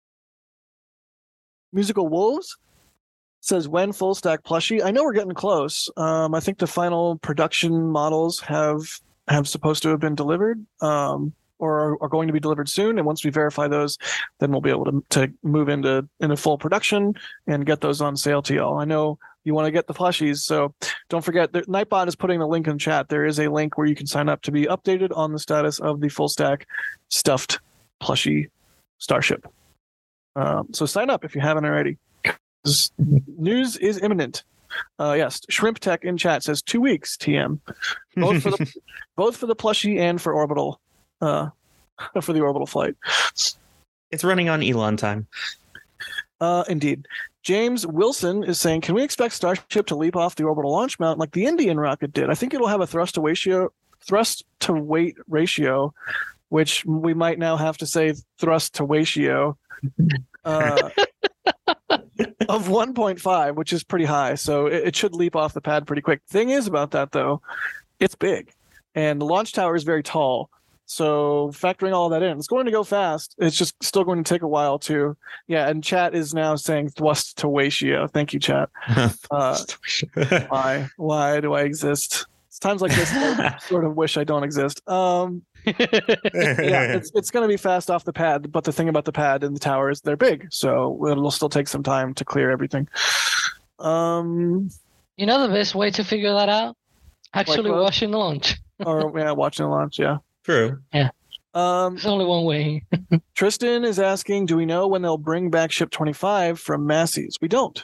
Musical Wolves says, when full stack plushie? I know we're getting close. I think the final production models have supposed to have been delivered, or are going to be delivered soon. And once we verify those, then we'll be able to move into full production and get those on sale to y'all. I know you want to get the plushies, so don't forget that Nightbot is putting the link in chat. There is a link where you can sign up to be updated on the status of the full stack stuffed plushie Starship. So sign up if you haven't already. News is imminent. Yes, Shrimp Tech in chat says 2 weeks. TM, both for the plushie and for orbital, for the orbital flight.
it's running on Elon time.
Indeed. James Wilson is saying, can we expect Starship to leap off the orbital launch mount like the Indian rocket did? I think it'll have a thrust to weight ratio, which we might now have to say thrust to ratio. Of 1.5, which is pretty high, so it should leap off the pad pretty quick. Thing is about that, though, it's big, and the launch tower is very tall, so factoring all that in, it's going to go fast. It's just still going to take a while to, yeah, and chat is now saying thrust to ratio. Thank you, chat. Why do I exist? It's times like this I sort of wish I don't exist. Yeah, it's going to be fast off the pad, but the thing about the pad and the tower is they're big, so it'll still take some time to clear everything.
You know the best way to figure that out? Actually
what?
watching the launch.
Or yeah, watching the launch. Yeah.
True.
There's only one way.
Tristan is asking, do we know when they'll bring back Ship 25 from Massey's? We don't.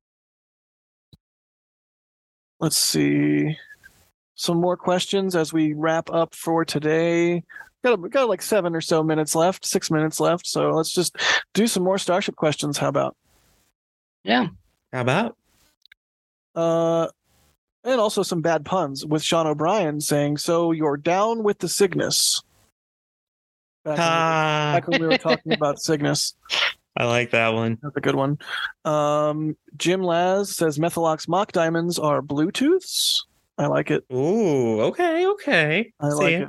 Let's see. Some more questions as we wrap up for today. Got like 7 or so minutes left, 6 minutes left. So let's just do some more Starship questions. How about?
Yeah.
How about?
And also some bad puns with Sean O'Brien saying, so you're down with the Cygnus. Back when we were talking about Cygnus.
I like that one.
That's a good one. Jim Laz says Methalox mock diamonds are Bluetooths. I like it.
Ooh, okay.
I like it.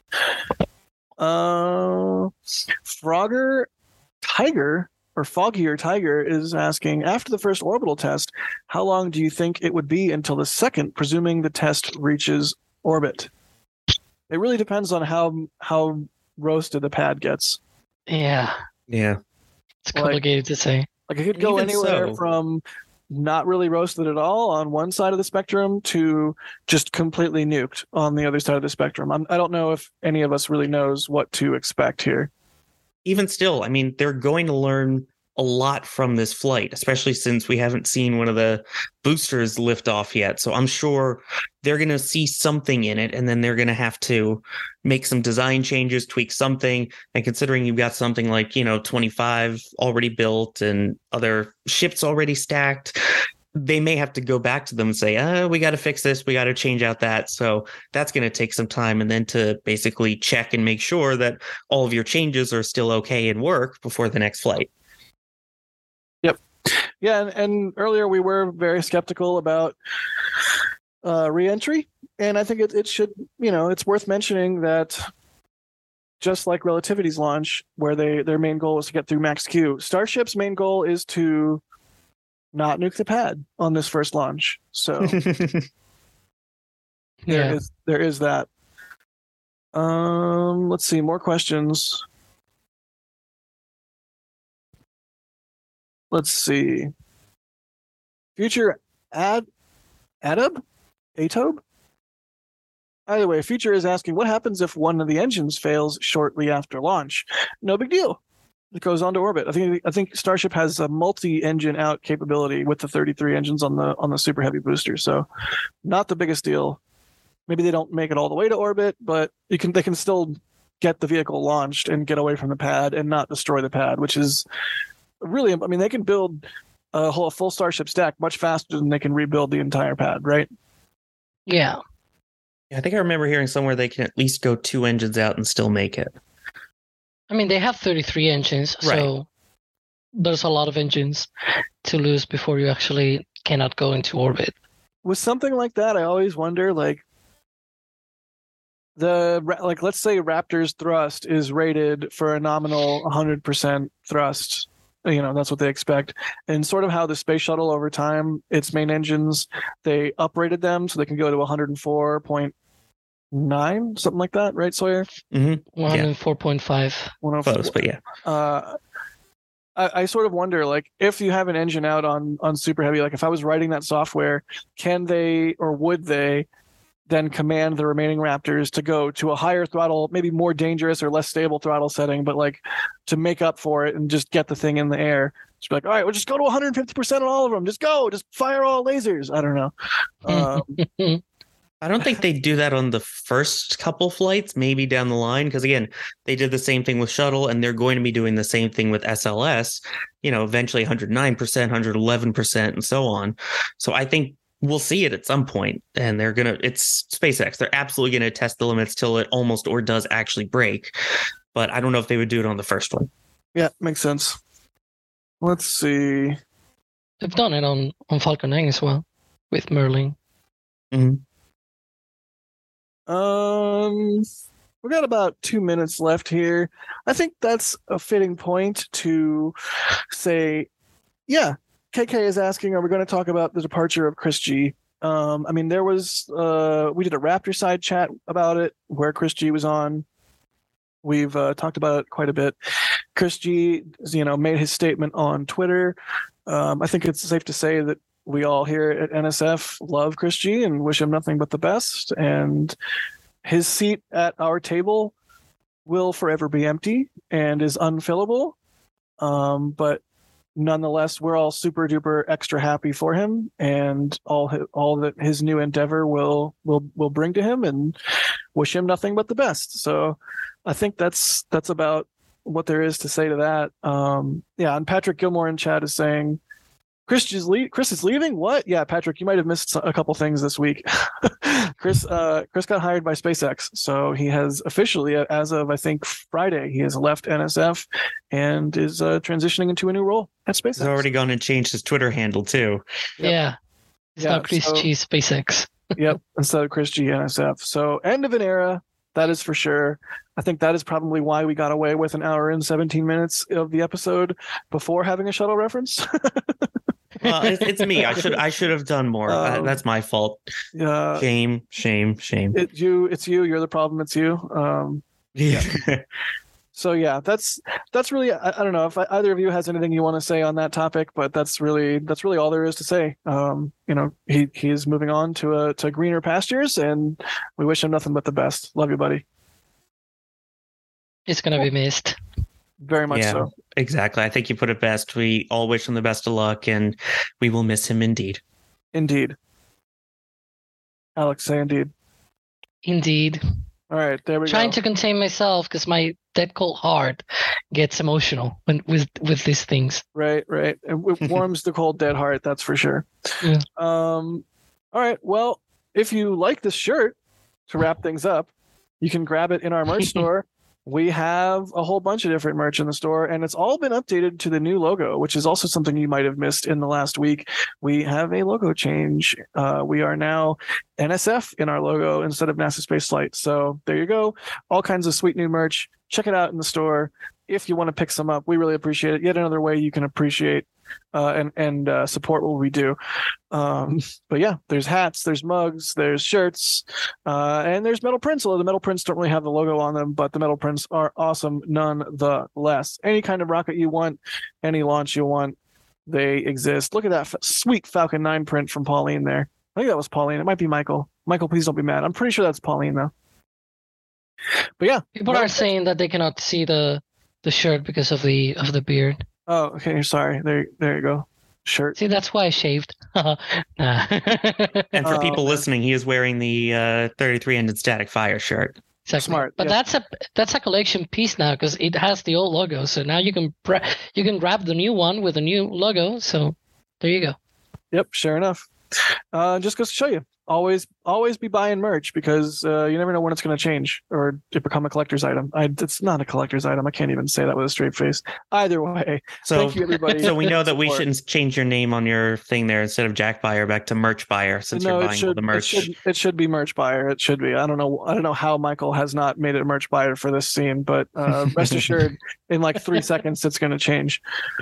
Frogger Tiger or Foggier Tiger is asking, after the first orbital test, how long do you think it would be until the second, presuming the test reaches orbit? It really depends on how roasted the pad gets.
Yeah. It's complicated to say.
Like it could go anywhere from not really roasted at all on one side of the spectrum to just completely nuked on the other side of the spectrum. I don't know if any of us really knows what to expect here.
Even still, they're going to learn a lot from this flight, especially since we haven't seen one of the boosters lift off yet. So I'm sure they're going to see something in it, and then they're going to have to make some design changes, tweak something. And considering you've got something like, 25 already built and other ships already stacked, they may have to go back to them and say, we got to fix this. We got to change out that. So that's going to take some time. And then to basically check and make sure that all of your changes are still okay and work before the next flight.
Yep. Yeah. And earlier we were very skeptical about re-entry. And I think it should, it's worth mentioning that just like Relativity's launch, where their main goal was to get through max Q, Starship's main goal is to not nuke the pad on this first launch. So there is that. Let's see, more questions. Let's see. Future Atob? Either way, Future is asking, what happens if one of the engines fails shortly after launch? No big deal. It goes onto orbit. I think Starship has a multi-engine out capability with the 33 engines on the Super Heavy booster, so not the biggest deal. Maybe they don't make it all the way to orbit, but they can still get the vehicle launched and get away from the pad and not destroy the pad, which is really, I mean, they can build a full Starship stack much faster than they can rebuild the entire pad, right?
Yeah.
I think I remember hearing somewhere they can at least go 2 engines out and still make it.
I mean, they have 33 engines,
right.
So there's a lot of engines to lose before you actually cannot go into orbit.
With something like that, I always wonder, let's say Raptor's thrust is rated for a nominal 100% thrust. That's what they expect. And sort of how the space shuttle over time, its main engines, they uprated them so they can go to 104.9, something like that, right, Sawyer?
Mm-hmm.
104.5.
Close, but yeah.
I sort of wonder, if you have an engine out on Super Heavy, if I was writing that software, can they or would they then command the remaining Raptors to go to a higher throttle, maybe more dangerous or less stable throttle setting, but to make up for it and just get the thing in the air? Just be like, all right, we'll just go to 150% on all of them. Just fire all lasers. I don't know.
I don't think they do that on the first couple flights, maybe down the line, because again, they did the same thing with shuttle, and they're going to be doing the same thing with SLS, eventually 109%, 111%, and so on. So I think we'll see it at some point, and it's SpaceX. They're absolutely going to test the limits till it almost or does actually break. But I don't know if they would do it on the first one.
Yeah, makes sense. Let's see.
They've done it on Falcon 9 as well with Merlin.
Mm-hmm.
We got about 2 minutes left here. I think that's a fitting point to say, yeah, KK is asking, are we going to talk about the departure of Chris G? There was, we did a Raptor side chat about it where Chris G was on. We've talked about it quite a bit. Chris G, made his statement on Twitter. I think it's safe to say that we all here at NSF love Chris G and wish him nothing but the best. And his seat at our table will forever be empty and is unfillable. But nonetheless, we're all super duper extra happy for him and all that his new endeavor will bring to him, and wish him nothing but the best. So I think that's about what there is to say to that. And Patrick Gilmore in chat is saying, Chris is leaving? What? Yeah, Patrick, you might have missed a couple things this week. Chris got hired by SpaceX, so he has officially, as of I think Friday, he has left NSF and is transitioning into a new role at SpaceX.
He's already gone and changed his Twitter handle too.
Yep. Yeah, it's now Chris G SpaceX.
Yep, instead of Chris G NSF. So end of an era, that is for sure. I think that is probably why we got away with an hour and 17 minutes of the episode before having a shuttle reference.
Well, it's me. I should have done more. That's my fault. Shame.
It's you. You're the problem. It's you.
Yeah.
So yeah, that's really. I don't know if either of you has anything you want to say on that topic, but that's really all there is to say. He is moving on to greener pastures, and we wish him nothing but the best. Love you, buddy.
It's gonna be missed.
Very much so.
Exactly. I think you put it best. We all wish him the best of luck, and we will miss him indeed.
Indeed. Alex, say indeed.
Indeed.
All right, there we go.
Trying to contain myself because my dead cold heart gets emotional with these things.
Right. It warms the cold dead heart, that's for sure.
Yeah.
All right. Well, if you like this shirt, to wrap things up, you can grab it in our merch store. We have a whole bunch of different merch in the store, and it's all been updated to the new logo, which is also something you might have missed in the last week. We have a logo change. We are now NSF in our logo instead of NASA Space Flight. So there you go. All kinds of sweet new merch. Check it out in the store. If you want to pick some up, we really appreciate it. Yet another way you can appreciate and support what we do. But yeah, there's hats, there's mugs, there's shirts, and there's metal prints. Although the metal prints don't really have the logo on them, but the metal prints are awesome nonetheless. Any kind of rocket you want, any launch you want, they exist. Look at that sweet Falcon 9 print from Pauline there. I think that was Pauline. It might be Michael. Michael, please don't be mad. I'm pretty sure that's Pauline though. But yeah,
people are saying that they cannot see the shirt because of the beard.
Oh, okay. Sorry. There you go. Shirt.
See, that's why I shaved.
And for people listening, he is wearing the 33-ended Static Fire shirt.
Exactly.
Smart.
But
yeah.
that's a collection piece now because it has the old logo. So now you can grab the new one with a new logo. So there you go.
Yep. Sure enough. Just goes to show you. Always be buying merch because you never know when it's going to change or it become a collector's item. It's not a collector's item. I can't even say that with a straight face. Either way,
so
thank you, everybody.
So we know that we shouldn't change your name on your thing there instead of Jack Buyer back to Merch Buyer since you're buying all the merch.
It should be Merch Buyer. It should be. I don't know how Michael has not made it a Merch Buyer for this scene, but rest assured, in like 3 seconds, it's going to change.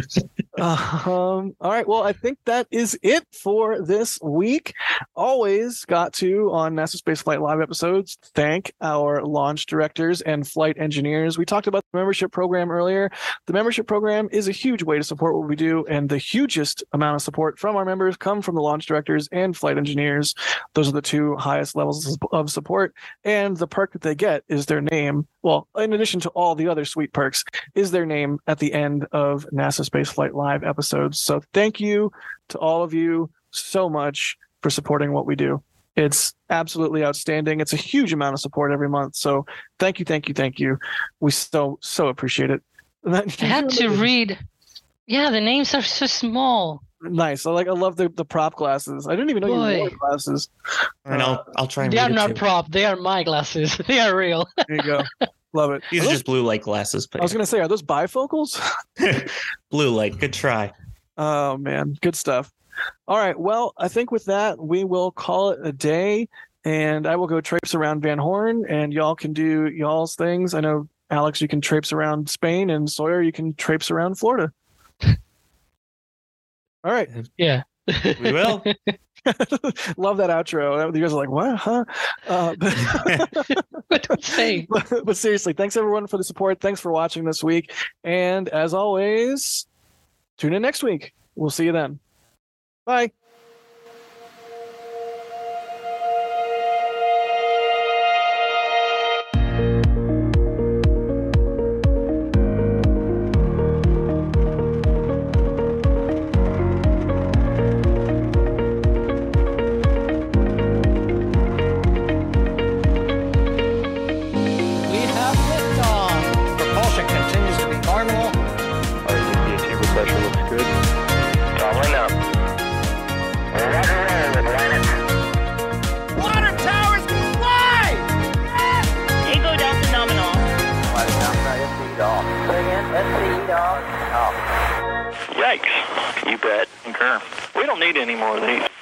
All right. Well, I think that is it for this week. Always got to, on NASA Space Flight Live episodes, thank our launch directors and flight engineers. We talked about the membership program earlier. The membership program is a huge way to support what we do, and the hugest amount of support from our members come from the launch directors and flight engineers. Those are the two highest levels of support, and the perk that they get is their name. Well, in addition to all the other sweet perks, is their name at the end of NASA Space Flight Live episodes. So thank you to all of you so much for supporting what we do. It's absolutely outstanding. It's a huge amount of support every month. So thank you. We so appreciate it.
I had to read. Yeah, the names are so small.
Nice. I love the prop glasses. I didn't even know you wore glasses.
And I'll try and
They
read
are
it
not
too.
prop. They are my glasses. They are real.
There you go. Love it.
These are just blue light glasses. But
I was going to say, are those bifocals?
blue light. Good try.
Oh, man. Good stuff. All right. Well, I think with that, we will call it a day, and I will go traipse around Van Horn, and y'all can do y'all's things. I know, Alex, you can traipse around Spain, and Sawyer, you can traipse around Florida. All right.
Yeah.
We will.
Love that outro. You guys are like, what? Huh?
What do you say?
But seriously, thanks everyone for the support. Thanks for watching this week. And as always, tune in next week. We'll see you then. Bye.
Propulsion continues to be normal.
Our CPA chamber pressure looks good. Following up.
Water towers can fly!
Echo Delta nominal.
Yikes. You bet. Concur. We don't need any more of these.